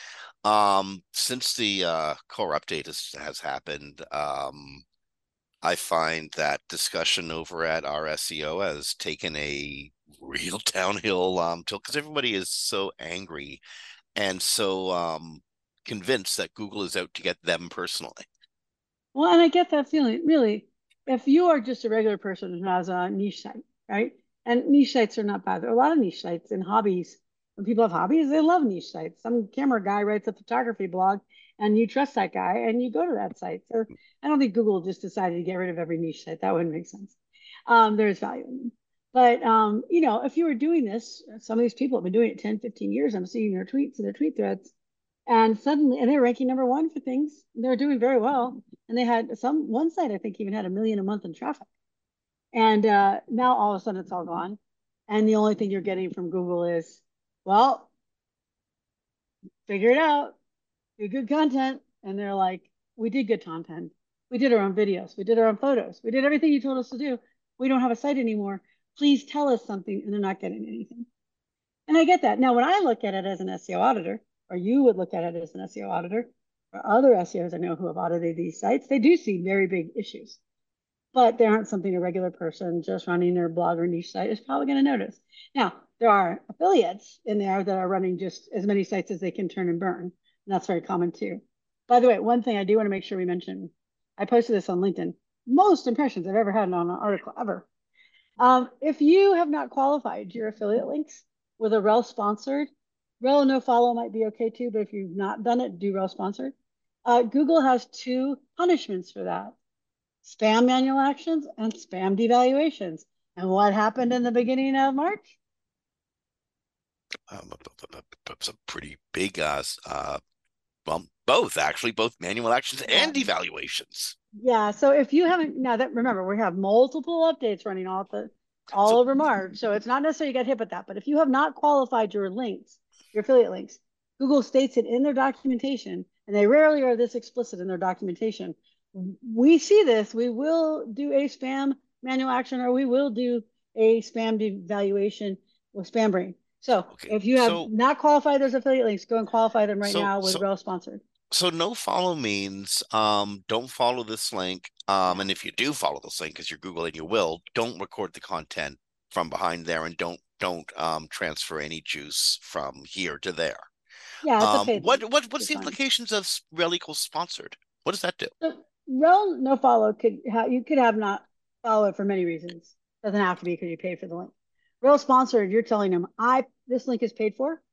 Um, since the uh core update has, has happened, um, I find that discussion over at our S E O has taken a real downhill um tilt because everybody is so angry and so um convinced that Google is out to get them personally. Well, and I get that feeling. Really, if you are just a regular person who has a niche site, right? And niche sites are not bad. There are a lot of niche sites and hobbies. When people have hobbies, they love niche sites. Some camera guy writes a photography blog, and you trust that guy, and you go to that site. So I don't think Google just decided to get rid of every niche site. That wouldn't make sense. Um, there is value in them. But um, you know, if you were doing this, some of these people have been doing it ten, fifteen years. I'm seeing their tweets and their tweet threads and suddenly, and they're ranking number one for things. They're doing very well. And they had some, one site, I think, even had a million a month in traffic. And uh, now all of a sudden it's all gone. And the only thing you're getting from Google is, well, figure it out, do good content. And they're like, we did good content. We did our own videos. We did our own photos. We did everything you told us to do. We don't have a site anymore. Please tell us something. And they're not getting anything. And I get that. Now, when I look at it as an S E O auditor, or you would look at it as an S E O auditor, or other S E Os I know who have audited these sites, they do see very big issues. But they aren't something a regular person just running their blog or niche site is probably going to notice. Now, there are affiliates in there that are running just as many sites as they can turn and burn. And that's very common too. By the way, one thing I do want to make sure we mention, I posted this on LinkedIn. Most impressions I've ever had on an article ever. Um, if you have not qualified your affiliate links with a rel sponsored, rel no follow might be okay too, but if you've not done it, do rel sponsored. Uh, Google has two punishments for that: spam manual actions and spam devaluations. And what happened in the beginning of March? Um, it's a pretty big uh, uh well, both actually, both manual actions Yeah. and evaluations. Yeah. So if you haven't now that remember we have multiple updates running all at the all So over March. So it's not necessarily you get hit with that. But if you have not qualified your links, your affiliate links, Google states it in their documentation, and they rarely are this explicit in their documentation. We see this, we will do a spam manual action or we will do a spam devaluation with SpamBrain. So okay, if you have so not qualified those affiliate links, go and qualify them right so now with so rel sponsored. so no follow means um don't follow this link. Um, Yeah. and if you do follow this link because you're Google and you will, don't record the content from behind there and don't don't um transfer any juice from here to there. Yeah, it's a Um, paid what link. what what's It's the fine. implications of rel equals sponsored? What does that do? So rel no follow could have you could have not follow it for many reasons. Doesn't have to be because you paid for the link. Rel sponsored, you're telling them I this link is paid for.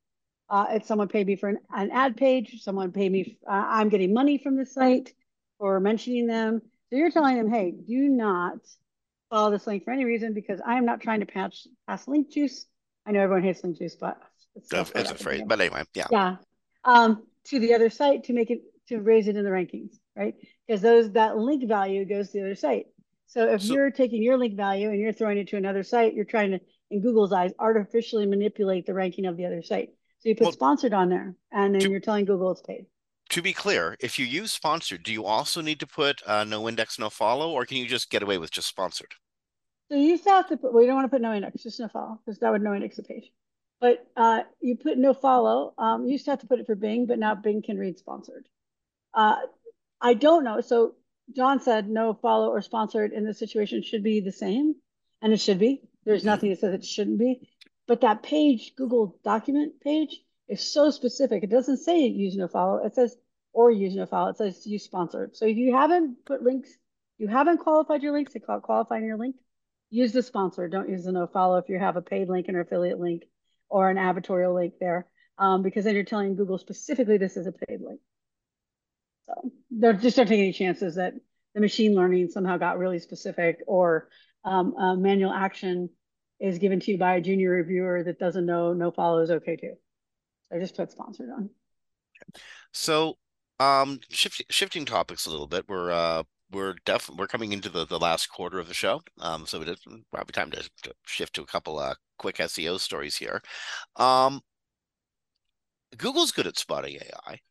Uh, if someone paid me for an, an ad page, someone paid me, uh, I'm getting money from the site for mentioning them. So you're telling them, hey, do not follow this link for any reason because I am not trying to pass, pass link juice. I know everyone hates link juice, but it's still a It's word a I can phrase, think of. but anyway, yeah. Yeah. Um, to the other site to make it, to raise it in the rankings, right? Because those, that link value goes to the other site. So if So you're taking your link value and you're throwing it to another site, you're trying to, in Google's eyes, artificially manipulate the ranking of the other site. So you put well, sponsored on there, and then to you're telling Google it's paid. to be clear, if you use sponsored, do you also need to put uh, no index, no follow, or can you just get away with just sponsored? So you used to have to put, well, you don't want to put no index, just no follow, because that would no index the page. But uh, you put no follow. Um, you used to have to put it for Bing, but now Bing can read sponsored. Uh, I don't know. So John said no follow or sponsored in this situation should be the same, and it should be. There's Mhm. nothing that says it shouldn't be. But that page, Google document page, is so specific. It doesn't say use no follow. It says or use no follow. It says use sponsored. So if you haven't put links, you haven't qualified your links, they call it qualifying your link. Use the sponsor. Don't use the no follow if you have a paid link, an affiliate link, or an advertorial link there, um, because then you're telling Google specifically this is a paid link. So they're just don't take any chances that the machine learning somehow got really specific or um, uh, manual action is given to you by a junior reviewer that doesn't know no follow is okay too. So I just put sponsored on. So, um, shift, shifting topics a little bit. We're uh, we're definitely we're coming into the, the last quarter of the show. Um, so it is probably time to, to shift to a couple uh quick S E O stories here. Um, Google's good at spotting A I.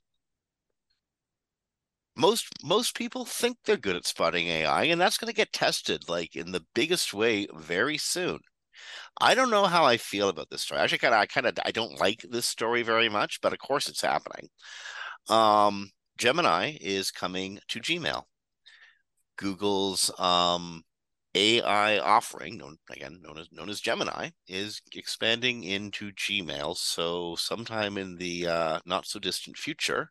Most most people think they're good at spotting A I, and that's going to get tested like in the biggest way very soon. I don't know how I feel about this story. Actually, kind of, I kind of, I don't like this story very much, but of course it's happening. Um, Gemini is coming to Gmail. Google's um, A I offering, known again known as known as Gemini, is expanding into Gmail. So sometime in the uh, not so distant future,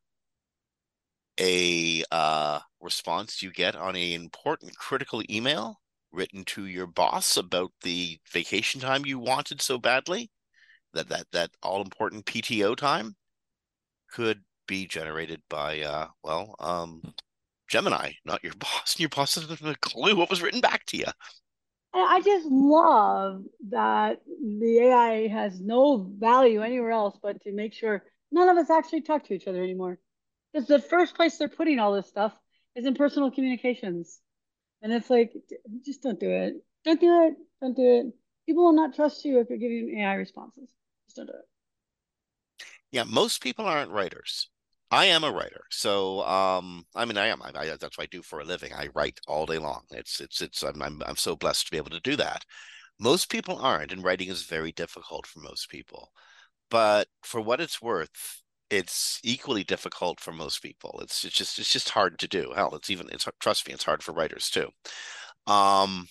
a uh, response you get on an important critical email written to your boss about the vacation time you wanted so badly, that that that all important P T O time, could be generated by uh well um Gemini, not your boss. Your boss doesn't have a clue what was written back to you. And I just love that the A I has no value anywhere else but to make sure none of us actually talk to each other anymore. Because the first place they're putting all this stuff is in personal communications. And it's like, just don't do it. Don't do it. Don't do it. People will not trust you if you're giving A I responses. Just don't do it. Yeah, most people aren't writers. I am a writer, so um, I mean, I am. I, I, that's what I do for a living. I write all day long. It's it's it's. I'm, I'm I'm so blessed to be able to do that. Most people aren't, and writing is very difficult for most people. But for what it's worth, it's equally difficult for most people. It's it's just it's just hard to do. Hell, it's even it's trust me, it's hard for writers too. Um,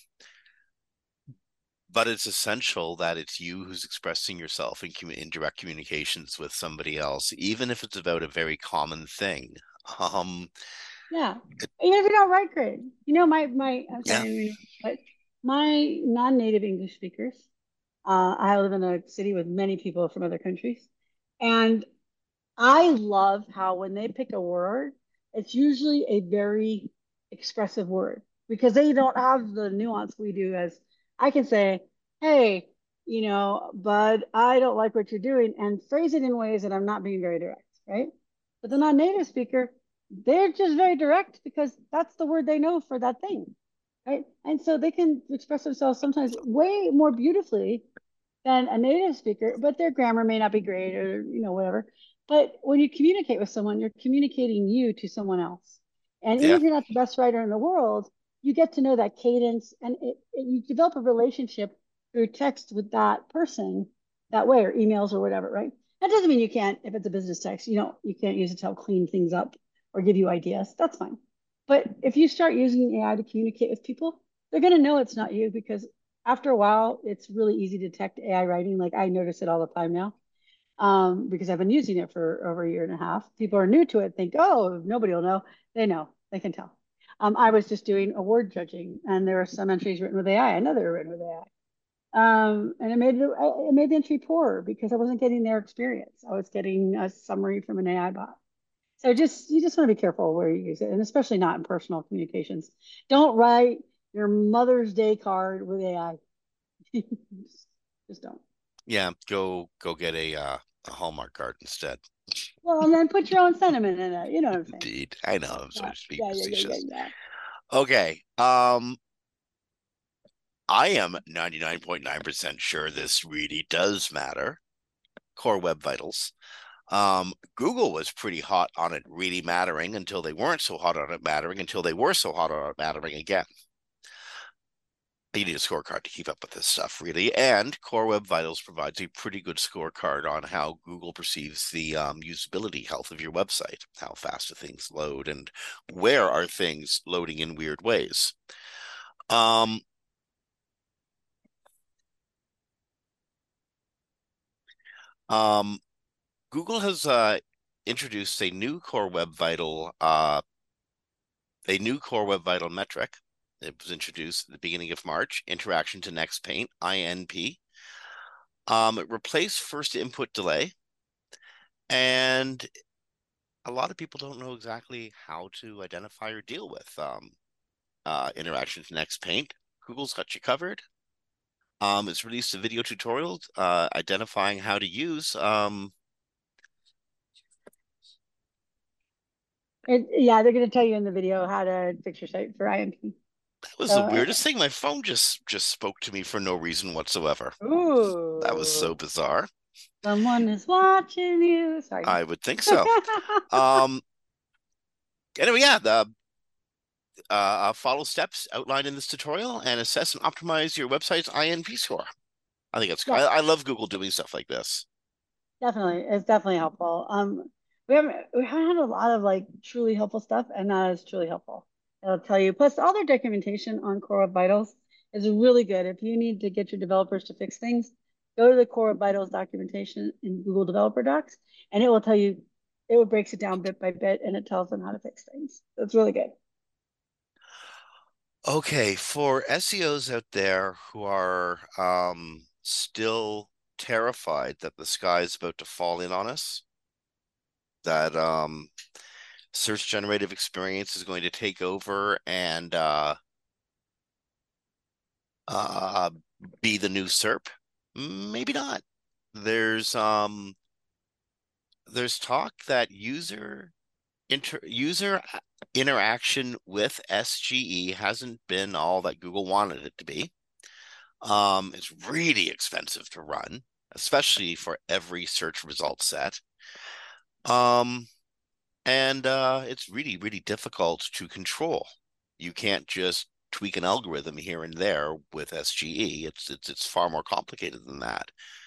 but it's essential that it's you who's expressing yourself in, in direct communications with somebody else, even if it's about a very common thing. Um, Yeah. it, Even if you don't write great. You know, my my I'm yeah, sorry, but my non-native English speakers, uh, I live in a city with many people from other countries. And I love how when they pick a word, it's usually a very expressive word because they don't have the nuance we do as I can say, hey, you know, bud, I don't like what you're doing and phrase it in ways that I'm not being very direct, right? But the non-native speaker, they're just very direct because that's the word they know for that thing, right? And so they can express themselves sometimes way more beautifully than a native speaker, but their grammar may not be great or, you know, whatever. But when you communicate with someone, you're communicating you to someone else. And even yeah, if you're not the best writer in the world, you get to know that cadence and it, it, you develop a relationship through text with that person that way or emails or whatever, right? That doesn't mean you can't, if it's a business text, you know, you can't use it to help clean things up or give you ideas. That's fine. But if you start using A I to communicate with people, they're going to know it's not you because after a while, it's really easy to detect A I writing. Like I notice it all the time now um, because I've been using it for over a year and a half. People are new to it, think, oh, nobody will know. They know, they can tell. Um, I was just doing award judging, and there were some entries written with A I. I I know they were written with A I. Um, and it made it, it made the entry poorer because I wasn't getting their experience. I was getting a summary from an A I bot. So just you just want to be careful where you use it, and especially not in personal communications. Don't write your Mother's Day card with A I. just, just don't. Yeah, go go get a uh, a Hallmark card instead. Well, and then put your own sentiment in it. You know what I'm saying? Indeed, I know. I'm Yeah, sorry to be yeah, yeah, yeah, yeah, facetious. yeah. Okay. Um, I am ninety-nine point nine percent sure this really does matter. Core Web Vitals. Um, Google was pretty hot on it really mattering until they weren't so hot on it mattering until they were so hot on it mattering again. You need a scorecard to keep up with this stuff, really. And Core Web Vitals provides a pretty good scorecard on how Google perceives the um, usability health of your website, how fast do things load, and where are things loading in weird ways. Um, um, Google has uh, introduced a new Core Web Vital, uh, a new Core Web Vital metric. It was introduced at the beginning of March, interaction to next paint, I N P. Um, it replaced first input delay, and a lot of people don't know exactly how to identify or deal with um, uh, interaction to next paint. Google's got you covered. Um, it's released a video tutorial uh, identifying how to use um, It, yeah, they're going to tell you in the video how to fix your site for I M P. that was So, the uh, weirdest thing. My phone just just spoke to me for no reason whatsoever. That was so ooh, bizarre. someone is watching you. Sorry. I would think so. Um, anyway, yeah, the uh, uh, follow steps outlined in this tutorial and assess and optimize your website's I N P score. I think it's, I, Yeah, I love Google doing stuff like this. definitely. It's definitely helpful. Um, we haven't we haven't had a lot of like truly helpful stuff, and that is truly helpful. It'll tell you. Plus, all their documentation on Core Web Vitals is really good. If you need to get your developers to fix things, go to the Core Web Vitals documentation in Google Developer Docs, and it will tell you. It breaks it down bit by bit, and it tells them how to fix things. It's really good. Okay, for S E Os out there who are um, still terrified that the sky is about to fall in on us, that um, search generative experience is going to take over and uh, uh, be the new SERP, maybe not. There's um, there's talk that user inter user interaction with S G E hasn't been all that Google wanted it to be. Um, it's really expensive to run, especially for every search result set. Um, and uh, it's really, really difficult to control. You can't just tweak an algorithm here and there with S G E. It's it's it's far more complicated than that.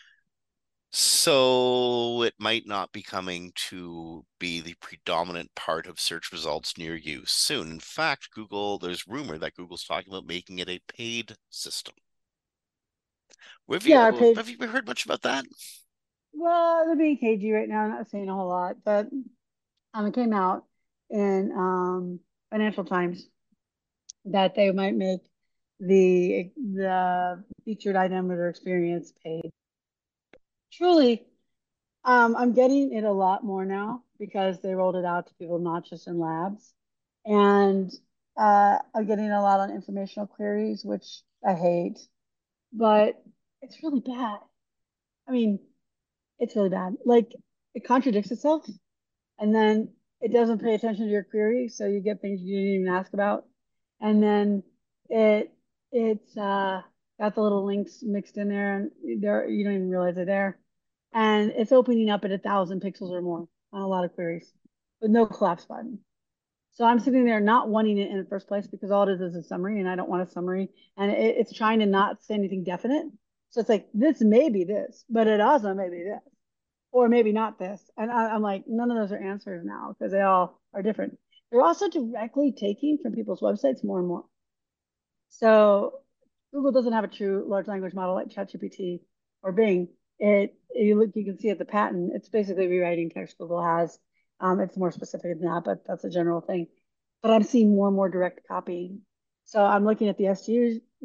So it might not be coming to be the predominant part of search results near you soon. In fact, Google, there's rumor that Google's talking about making it a paid system. Have Yeah, our you, page. have you heard much about that? Well, they're being cagey right now, not saying a whole lot, but um, it came out in um, Financial Times that they might make the the featured item or experience paid. Truly, um, I'm getting it a lot more now because they rolled it out to people not just in labs, and uh, I'm getting a lot on informational queries, which I hate, but it's really bad. I mean, it's really bad. Like it contradicts itself, and then it doesn't pay attention to your query, so you get things you didn't even ask about, and then it it's uh, got the little links mixed in there, and there you don't even realize they're there, and it's opening up at a thousand pixels or more on a lot of queries with no collapse button. So I'm sitting there not wanting it in the first place because all it is is a summary, and I don't want a summary, and it, it's trying to not say anything definite. So it's like this may be this, but it also may be this or maybe not this. And I, I'm like, none of those are answers now because they all are different. They're also directly taking from people's websites more and more. So Google doesn't have a true large language model like ChatGPT or Bing. It you look, you can see at the patent, it's basically rewriting text Google has. Um, it's more specific than that, but that's a general thing. But I'm seeing more and more direct copying. So I'm looking at the S G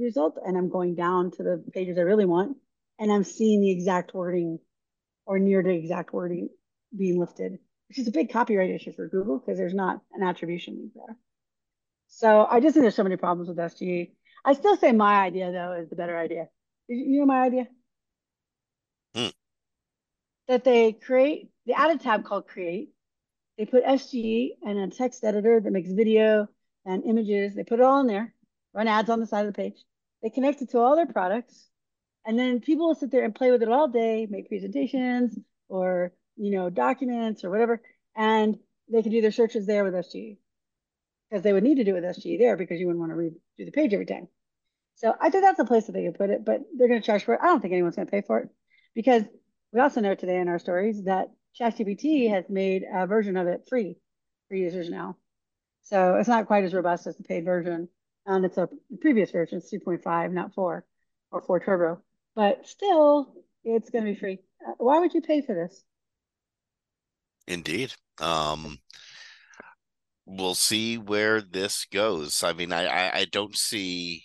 result and I'm going down to the pages I really want and I'm seeing the exact wording or near the exact wording being lifted, which is a big copyright issue for Google because there's not an attribution link there. So I just think there's so many problems with S G E. I still say my idea though is the better idea. You know my idea? Hmm. That they create, they add a tab called Create. They put S G E and a text editor that makes video and images. They put it all in there, run ads on the side of the page. They connect it to all their products. And then people will sit there and play with it all day, make presentations or, you know, documents or whatever. And they can do their searches there with S G E because they would need to do it with S G E there because you wouldn't want to redo the page every time. So I think that's a place that they could put it, but they're going to charge for it. I don't think anyone's going to pay for it because we also know today in our stories that ChatGPT has made a version of it free for users now. So it's not quite as robust as the paid version. And it's a previous version, it's two point five, not four or four Turbo. But still, it's going to be free. Uh, why would you pay for this? Indeed. Um, we'll see where this goes. I mean, I, I, I don't see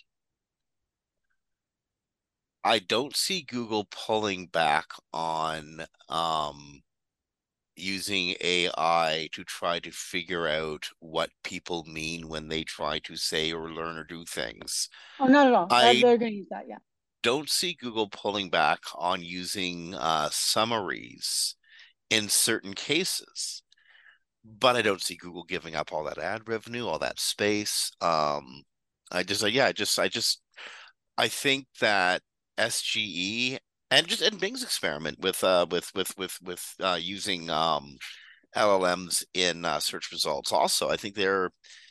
I don't see Google pulling back on um, using A I to try to figure out what people mean when they try to say or learn or do things. Oh, not at all. Uh, I they're going to use that, yeah. don't see Google pulling back on using uh, summaries in certain cases, but I don't see Google giving up all that ad revenue, all that space. Um, I just, uh, yeah, I just, I just, I think that S G E and just and Bing's experiment with uh with with with with uh, using um L L Ms in uh, search results. Also, I think they're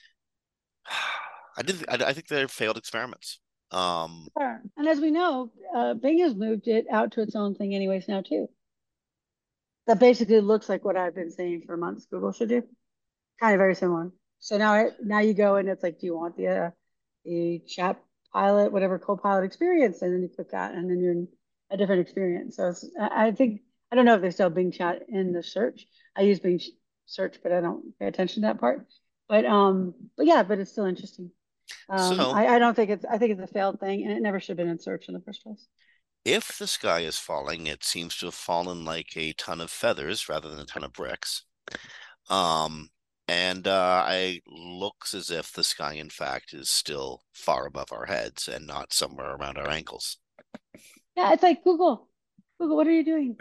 I did I, I think they're failed experiments. Um, Sure. And as we know, uh, Bing has moved it out to its own thing anyways now too. That basically looks like what I've been saying for months Google should do. Kind of very similar. So now it, now you go and it's like, do you want the uh, the chat pilot, whatever Copilot experience, and then you click that, and then you're in a different experience. So it's, I think I don't know if they still Bing Chat in the search. I use Bing Search, but I don't pay attention to that part. But um, but yeah, but it's still interesting. Um, so I, I don't think it's I think it's a failed thing, and it never should have been in search in the first place. if the sky is falling, it seems to have fallen like a ton of feathers rather than a ton of bricks. Um, and uh, it looks as if the sky, in fact, is still far above our heads and not somewhere around our ankles. Yeah, it's like Google. Google, what are you doing?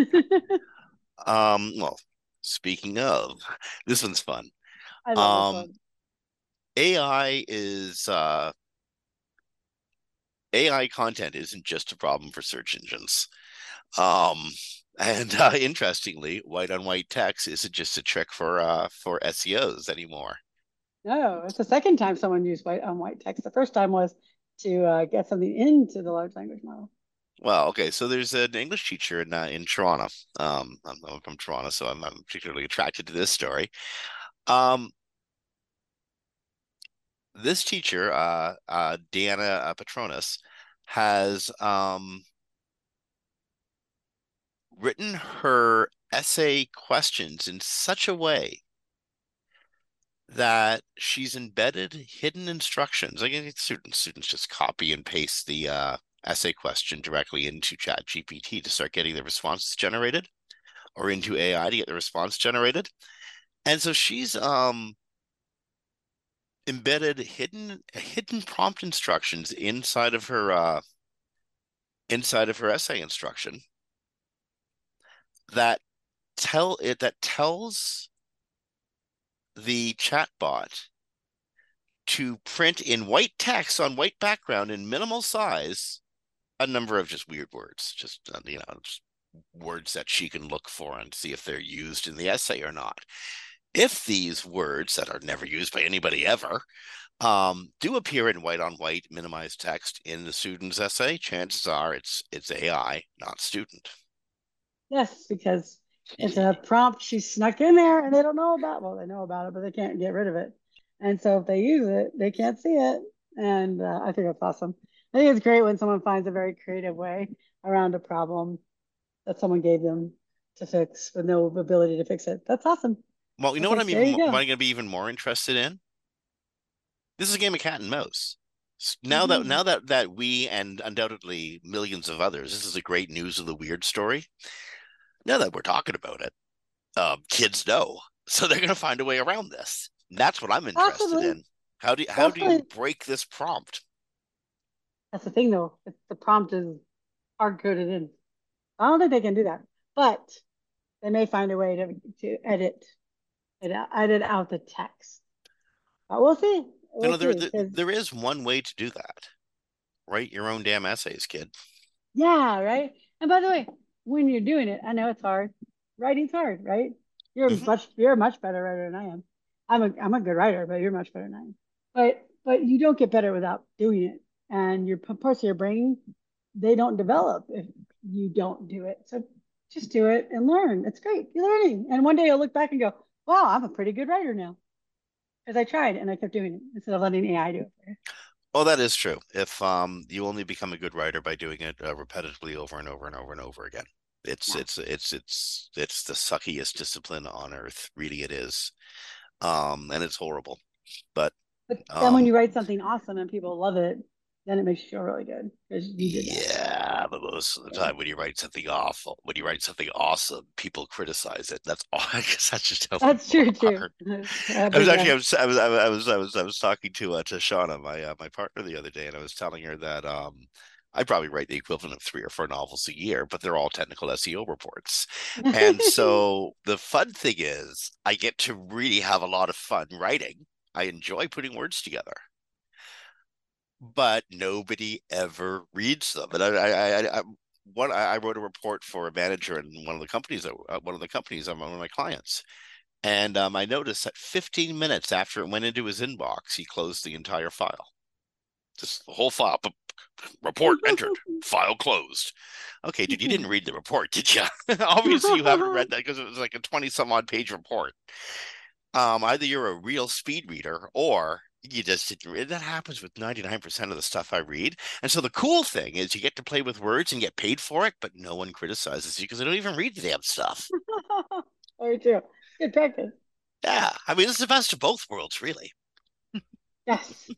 Um, well, speaking of, this one's fun. I love this Um, one. A I is uh, A I content isn't just a problem for search engines. Um, and uh, interestingly, white on white text isn't just a trick for uh, for S E Os anymore. No, it's the second time someone used white on white text. The first time was to uh, get something into the large language model. Well, okay, so there's an English teacher in uh, in Toronto. Um, I'm, I'm from Toronto, so I'm, I'm particularly attracted to this story. Um, this teacher, uh, uh, Deanna uh, Petronas, has um, written her essay questions in such a way that she's embedded hidden instructions. I guess students students just copy and paste the uh, essay question directly into ChatGPT to start getting the responses generated, or into A I to get the response generated. And so she's um, embedded hidden hidden prompt instructions inside of her uh, inside of her essay instruction that tell it that tells the chatbot to print in white text on white background in minimal size a number of just weird words, just uh, you know, just words that she can look for and see if they're used in the essay or not. If these words that are never used by anybody ever um, do appear in white on white minimized text in the student's essay, chances are it's it's A I, not student. Yes, because it's a prompt she snuck in there and they don't know about. Well, they know about it, but they can't get rid of it. And so if they use it, they can't see it. And uh, I think that's awesome. I think it's great when someone finds a very creative way around a problem that someone gave them to fix with no ability to fix it. That's awesome. Well, you know That's what like, I'm there even you what I'm go. going to be even more interested in? This is a game of cat and mouse. Now that Mhm. now that that we and undoubtedly millions of others, this is a great news of the weird story. Now that we're talking about it, um, kids know, so they're going to find a way around this. And that's what I'm interested Possibly, in. How do how do you possibly. break this prompt? That's the thing, though. It's, the prompt is hard coded in. I don't think they can do that, but they may find a way to to edit it out, edit out the text. But we'll see. You We'll know, there see. there, Because there is one way to do that. Write your own damn essays, kid. yeah, right. And by the way, when you're doing it, I know it's hard. Writing's hard, right? You're Hmm. much you're a much better writer than I am. I'm a I'm a good writer, but you're much better than I am. But but you don't get better without doing it. And your parts of your brain, they don't develop if you don't do it. So just do it and learn. It's great. You're learning. And one day you'll look back and go, wow, I'm a pretty good writer now. Because I tried and I kept doing it instead of letting A I do it for you. Well, that is true. If um, you only become a good writer by doing it uh, repetitively over and over and over and over again. It's Yeah. it's it's it's it's the suckiest discipline on earth. Really, it is. Um, and it's horrible. But But then when um, you write something awesome and people love it, then it makes you feel really good because you did that. yeah, but most of the So time when you write something awful, when you write something awesome, people criticize it. That's all. I guess that's just how that's people true too. are. I I was believe actually I that. was I was I was I was I was talking to uh, to Shauna, my uh, my partner, the other day, and I was telling her that um I probably write the equivalent of three or four novels a year, but they're all technical S E O reports. And so the fun thing is I get to really have a lot of fun writing. I enjoy putting words together, but nobody ever reads them. And I, I, I, I one, I wrote a report for a manager in one of the companies that uh, one of the companies I'm one of my clients, and um, I noticed that fifteen minutes after it went into his inbox, he closed the entire file. Just the whole file. Report entered. File closed. Okay, dude, you didn't read the report, did you? Obviously, you haven't read that because it was like a twenty some odd page report. Um, either you're a real speed reader or you just didn't read. That happens with ninety-nine percent of the stuff I read. And so the cool thing is you get to play with words and get paid for it, but no one criticizes you because they don't even read the damn stuff. Very true. Good practice. Yeah, I mean, it's the best of both worlds, really. Yes.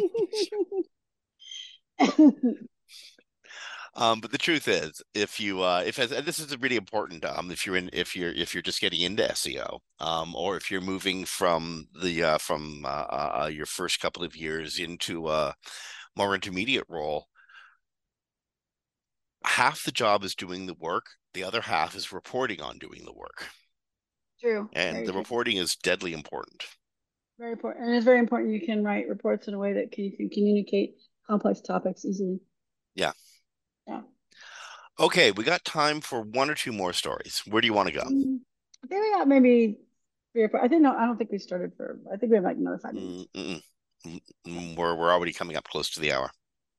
Um, but the truth is, if you uh, if and this is really important, um, if you're in if you're if you're just getting into S E O, um, or if you're moving from the uh, from uh, uh, your first couple of years into a more intermediate role, half the job is doing the work, the other half is reporting on doing the work, True. and Very the true. reporting is deadly important. Very important. And it's very important you can write reports in a way that can, you can communicate complex topics easily. Yeah. Yeah. Okay, we got time for one or two more stories. Where do you want to go? Mm, I think we got maybe three or four. I think no, I don't think we started for. I think we have like another five minutes. Mm-mm. Yeah. We're we're already coming up close to the hour.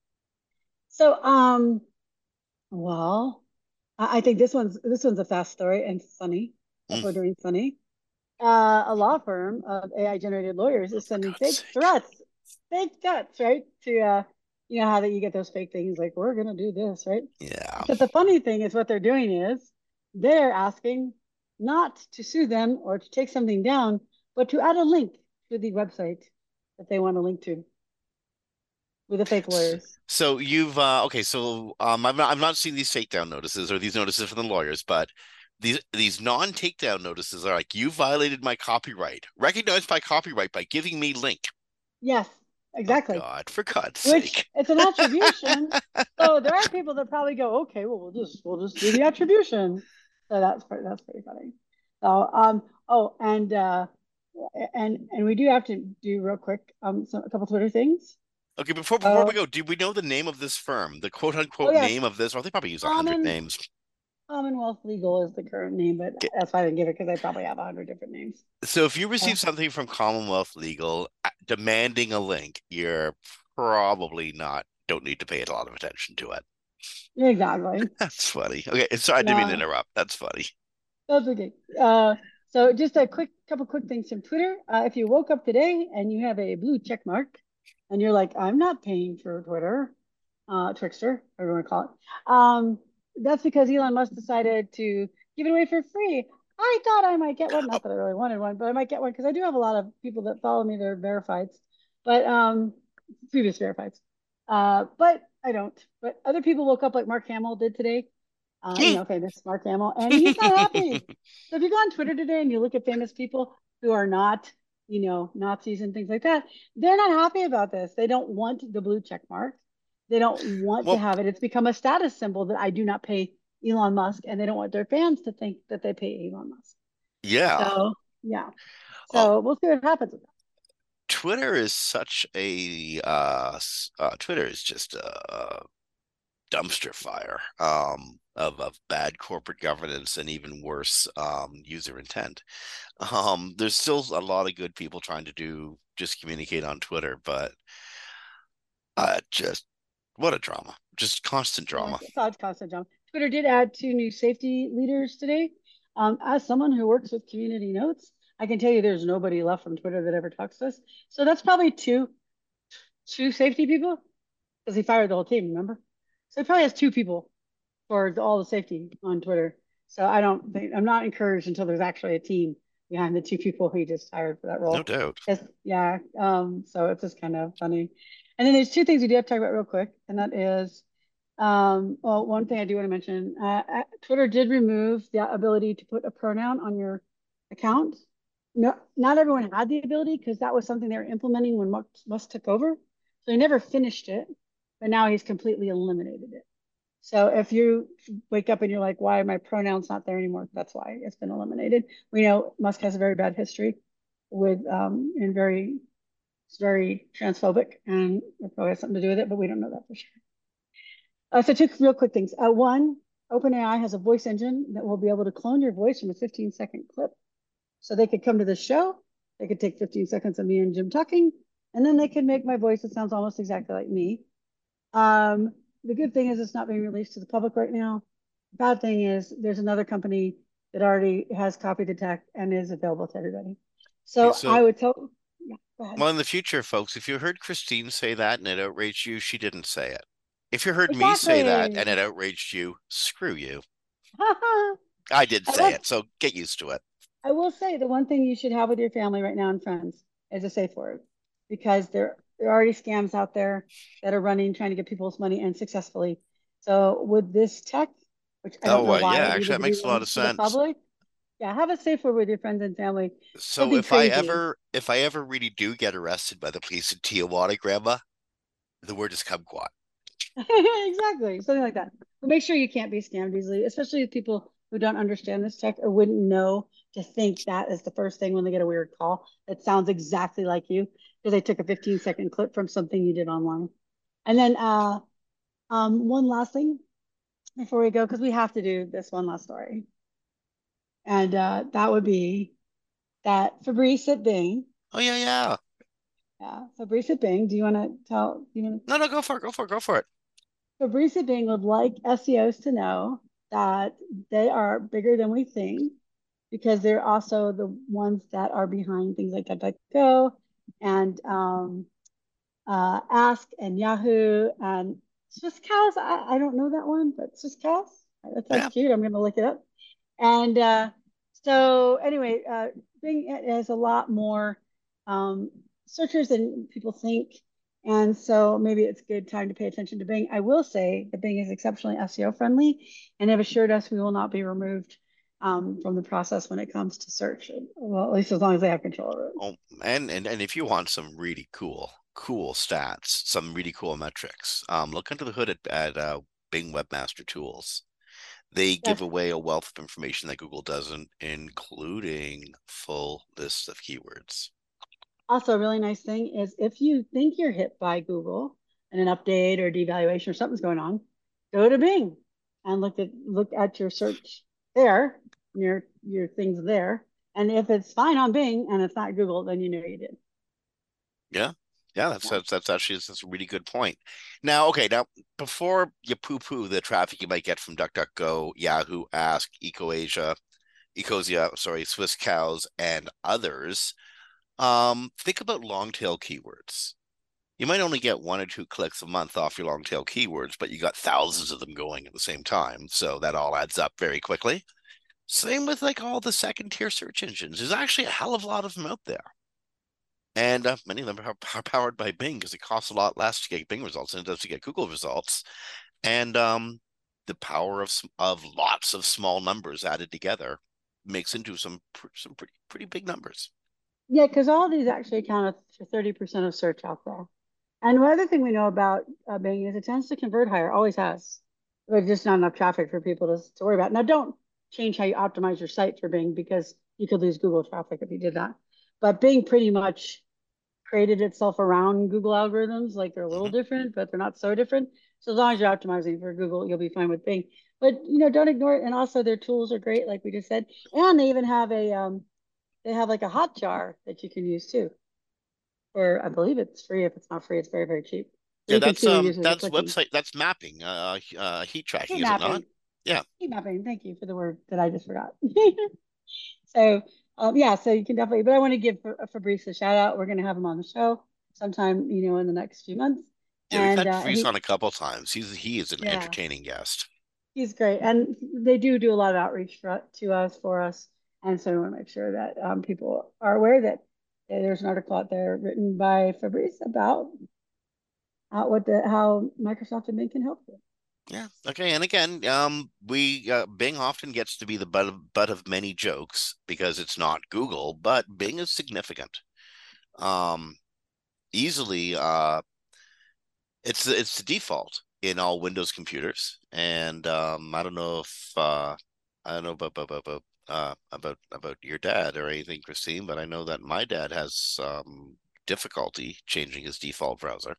So, um, well, I, I think this one's this one's a fast story and funny. If Mm, we're doing funny, uh, a law firm of A I generated lawyers is for sending God's fake sake. threats, fake threats, right? To uh, you know how that you get those fake things like we're gonna do this, right? Yeah. Except the funny thing is what they're doing is they're asking not to sue them or to take something down, but to add a link to the website that they want to link to with the fake lawyers. So you've uh okay, so um I've not I've not seen these takedown notices or these notices from the lawyers, but these these non-takedown notices are like you violated my copyright. Recognize my copyright by giving me link. Yes, Oh exactly. God, for God's Which sake. it's an attribution. So there are people that probably go, okay, well we'll just we'll just do the attribution. So that's pretty, that's pretty funny. So um oh and uh and and we do have to do real quick um some a couple Twitter things. Okay, before before we So go, do we know the name of this firm? The quote oh unquote yes, name of this? Well, they probably use a hundred Common names. Commonwealth Legal is the current name, but Okay. that's why I didn't give it because I probably have a hundred different names. So if you Uh, receive something from Commonwealth Legal uh, demanding a link, you're probably not don't need to pay a lot of attention to it. exactly. That's funny. Okay, sorry, I didn't mean to Yeah, interrupt. That's funny. that's okay. Uh, so just a quick couple quick things from Twitter. Uh, if you woke up today and you have a blue check mark, and you're like, I'm not paying for Twitter, uh, Trickster, whatever you want to call it, um, that's because Elon Musk decided to give it away for free. I thought I might get one, Oh, not that I really wanted one, but I might get one because I do have a lot of people that follow me that are verified, but um, previous verified. Uh, but I don't. But other people woke up like Mark Hamill did today. Uh, you know, famous Mark Hamill, and he's not happy. So if you go on Twitter today and you look at famous people who are not, you know, Nazis and things like that, they're not happy about this. They don't want the blue check mark. They don't want to Well, have it. It's become a status symbol that I do not pay Elon Musk, and they don't want their fans to think that they pay Elon Musk. yeah. So yeah. Well, So we'll see what happens with that. Twitter is such a uh, s- uh Twitter is just a dumpster fire um of of bad corporate governance and even worse um user intent. Um, there's still a lot of good people trying to do just communicate on Twitter, but uh just what a drama. Just constant Yeah, drama. it's odds constant, John. Twitter did add two new safety leaders today. Um, as someone who works with community notes, I can tell you there's nobody left from Twitter that ever talks to us. So that's probably two two safety people because he fired the whole team, remember? So he probably has two people for the, all the safety on Twitter. So I don't think I'm not encouraged until there's actually a team behind the two people he just hired for that No role. doubt. It's, yeah, um, so it's just kind of funny. And then there's two things we do have to talk about real quick, and that is, um, well, one thing I do want to mention, uh, uh, Twitter did remove the ability to put a pronoun on your account. No, not everyone had the ability because that was something they were implementing when Musk, Musk took over. So he never finished it, but now he's completely eliminated it. So if you wake up and you're like, why are my pronouns not there anymore? That's why it's been eliminated. We know Musk has a very bad history with um and very it's very transphobic, and it probably has something to do with it, but we don't know that for sure. Uh, so two real quick things. Uh, one, OpenAI has a voice engine that will be able to clone your voice from a fifteen second clip. So they could come to the show, they could take fifteen seconds of me and Jim talking, and then they could make my voice that sounds almost exactly like me. Um, the good thing is it's not being released to the public right now. Bad thing is there's another company that already has copied the tech and is available to everybody. Okay, So I so would tell, yeah, go ahead. well, in the future, folks, if you heard Christine say that and it outraged you, she didn't say it. If you heard me say that Exactly. and it outraged you, screw you. I I did say will, it, so get used to it. I will say the one thing you should have with your family right now and friends is a safe word because there, there are already scams out there that are running, trying to get people's money and successfully. So with this tech, which I don't Oh, know uh, why yeah, it actually, needed that to be makes a lot of released to the sense. public, yeah, have a safe word with your friends and family. So Something if I crazy. ever, if I ever really do get arrested by the police in Tijuana, Grandma, the word is kumquat. Exactly, something like that. But make sure you can't be scammed easily, especially with people who don't understand this tech or wouldn't know to think that is the first thing when they get a weird call that sounds exactly like you because they took a fifteen second clip from something you did online. And then uh, um, one last thing before we go, because we have to do this one last story. And uh, that would be that Fabrice at Bing. Oh yeah, yeah. Yeah, Fabrice at Bing. Do you want to tell? Do you want No, no, go for it, go for it, go for it. Fabrice Bing would like S E Os to know that they are bigger than we think because they're also the ones that are behind things like DuckDuckGo and um, uh, Ask and Yahoo and Swiss Cows. I, I don't know that one, but Swiss Cows. That sounds Yeah. cute. I'm going to look it up. And uh, so, anyway, uh, Bing has a lot more um, searchers than people think. And so maybe it's a good time to pay attention to Bing. I will say that Bing is exceptionally S E O friendly and have assured us we will not be removed um, from the process when it comes to search. Well, at least as long as they have control over it. Oh, and and and if you want some really cool, cool stats, some really cool metrics, um, look under the hood at, at uh, Bing Webmaster Tools. They give Yes. away a wealth of information that Google doesn't, including full lists of keywords. Also, a really nice thing is if you think you're hit by Google and an update or devaluation or something's going on, go to Bing and look at look at your search there, your your things there. And if it's fine on Bing and it's not Google, then you know you did. Yeah. Yeah, that's Yeah. that's that's actually that's a really good point. Now, okay, now before you poo-poo the traffic you might get from DuckDuckGo, Yahoo, Ask, EcoAsia, Ecosia, sorry, Swiss Cows, and others, um, think about long tail keywords. You might only get one or two clicks a month off your long tail keywords, but you got thousands of them going at the same time. So that all adds up very quickly. Same with like all the second tier search engines. There's actually a hell of a lot of them out there. And uh, many of them are, are powered by Bing because it costs a lot less to get Bing results than it does to get Google results. And um, the power of of lots of small numbers added together makes into some some pretty pretty big numbers. Yeah, because all these actually account for thirty percent of search out there. And one other thing we know about uh, Bing is it tends to convert higher, always has. There's just not enough traffic for people to, to worry about. Now, don't change how you optimize your site for Bing because you could lose Google traffic if you did that. But Bing pretty much created itself around Google algorithms. Like they're a little Mm-hmm. different, but they're not so different. So as long as you're optimizing for Google, you'll be fine with Bing. But you know, don't ignore it. And also their tools are great, like we just said. And they even have a um, they have like a Hotjar that you can use too. Or I believe it's free. If it's not free, it's very, very cheap. So Yeah, you can that's see where um users are that's clicking. website that's mapping, uh, uh heat tracking, Heat is it not? mapping. Yeah. Heat mapping. Thank you for the word that I just forgot. So um, yeah, so you can definitely. But I want to give Fabrice a shout out. We're going to have him on the show sometime, you know, in the next few months. Yeah, we've And had uh, Fabrice he, on a couple times. He's he is an yeah, entertaining guest. he's great, and they do do a lot of outreach for, to us for us. And so we want to make sure that um, people are aware that uh, there's an article out there written by Fabrice about uh, what the how Microsoft and Bing can help you. Yeah. Okay. And again, um, we uh, Bing often gets to be the butt of, butt of many jokes because it's not Google, but Bing is significant. Um, easily, uh, it's it's the default in all Windows computers, and um, I don't know if uh, I don't know about about about uh, about about your dad or anything, Christine, but I know that my dad has um, difficulty changing his default browser.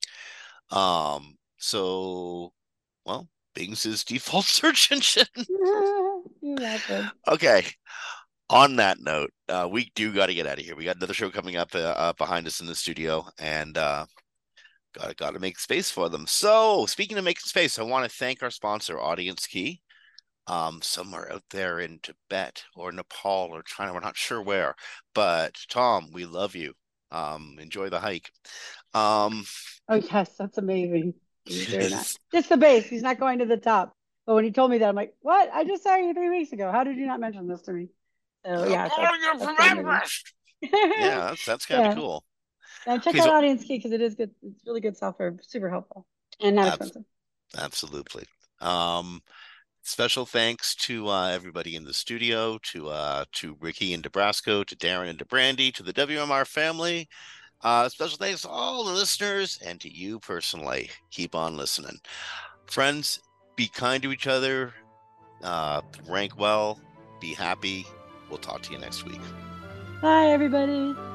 Um, so, well, Bing's his default search engine. You're welcome. Okay. On that note, uh, we do got to get out of here. We got another show coming up uh, uh, behind us in the studio, and uh, gotta gotta make space for them. So, speaking of making space, I want to thank our sponsor, Audience Key. Um, somewhere out there in Tibet or Nepal or China, we're not sure where. But Tom, we love you. Um, enjoy the hike. Um, Oh yes, that's amazing. He's very nice. Just the base. He's not going to the top. But when he told me that, I'm like, what? I just saw you three weeks ago. How did you not mention this to me? So I'm yeah, that's calling you that's from pretty amazing. Everest. Yeah, that's that's kind of Yeah. cool. And check Okay, out so Audience Key because it is good. It's really good software, super helpful and not ab- expensive. absolutely. Um, special thanks to uh, everybody in the studio, to uh, to Ricky and Nebraska, to Darren and to Brandy, to the W M R family. Uh, special thanks to all the listeners and to you personally. Keep on listening. Friends, be kind to each other, uh, rank well, be happy. We'll talk to you next week. Bye, everybody.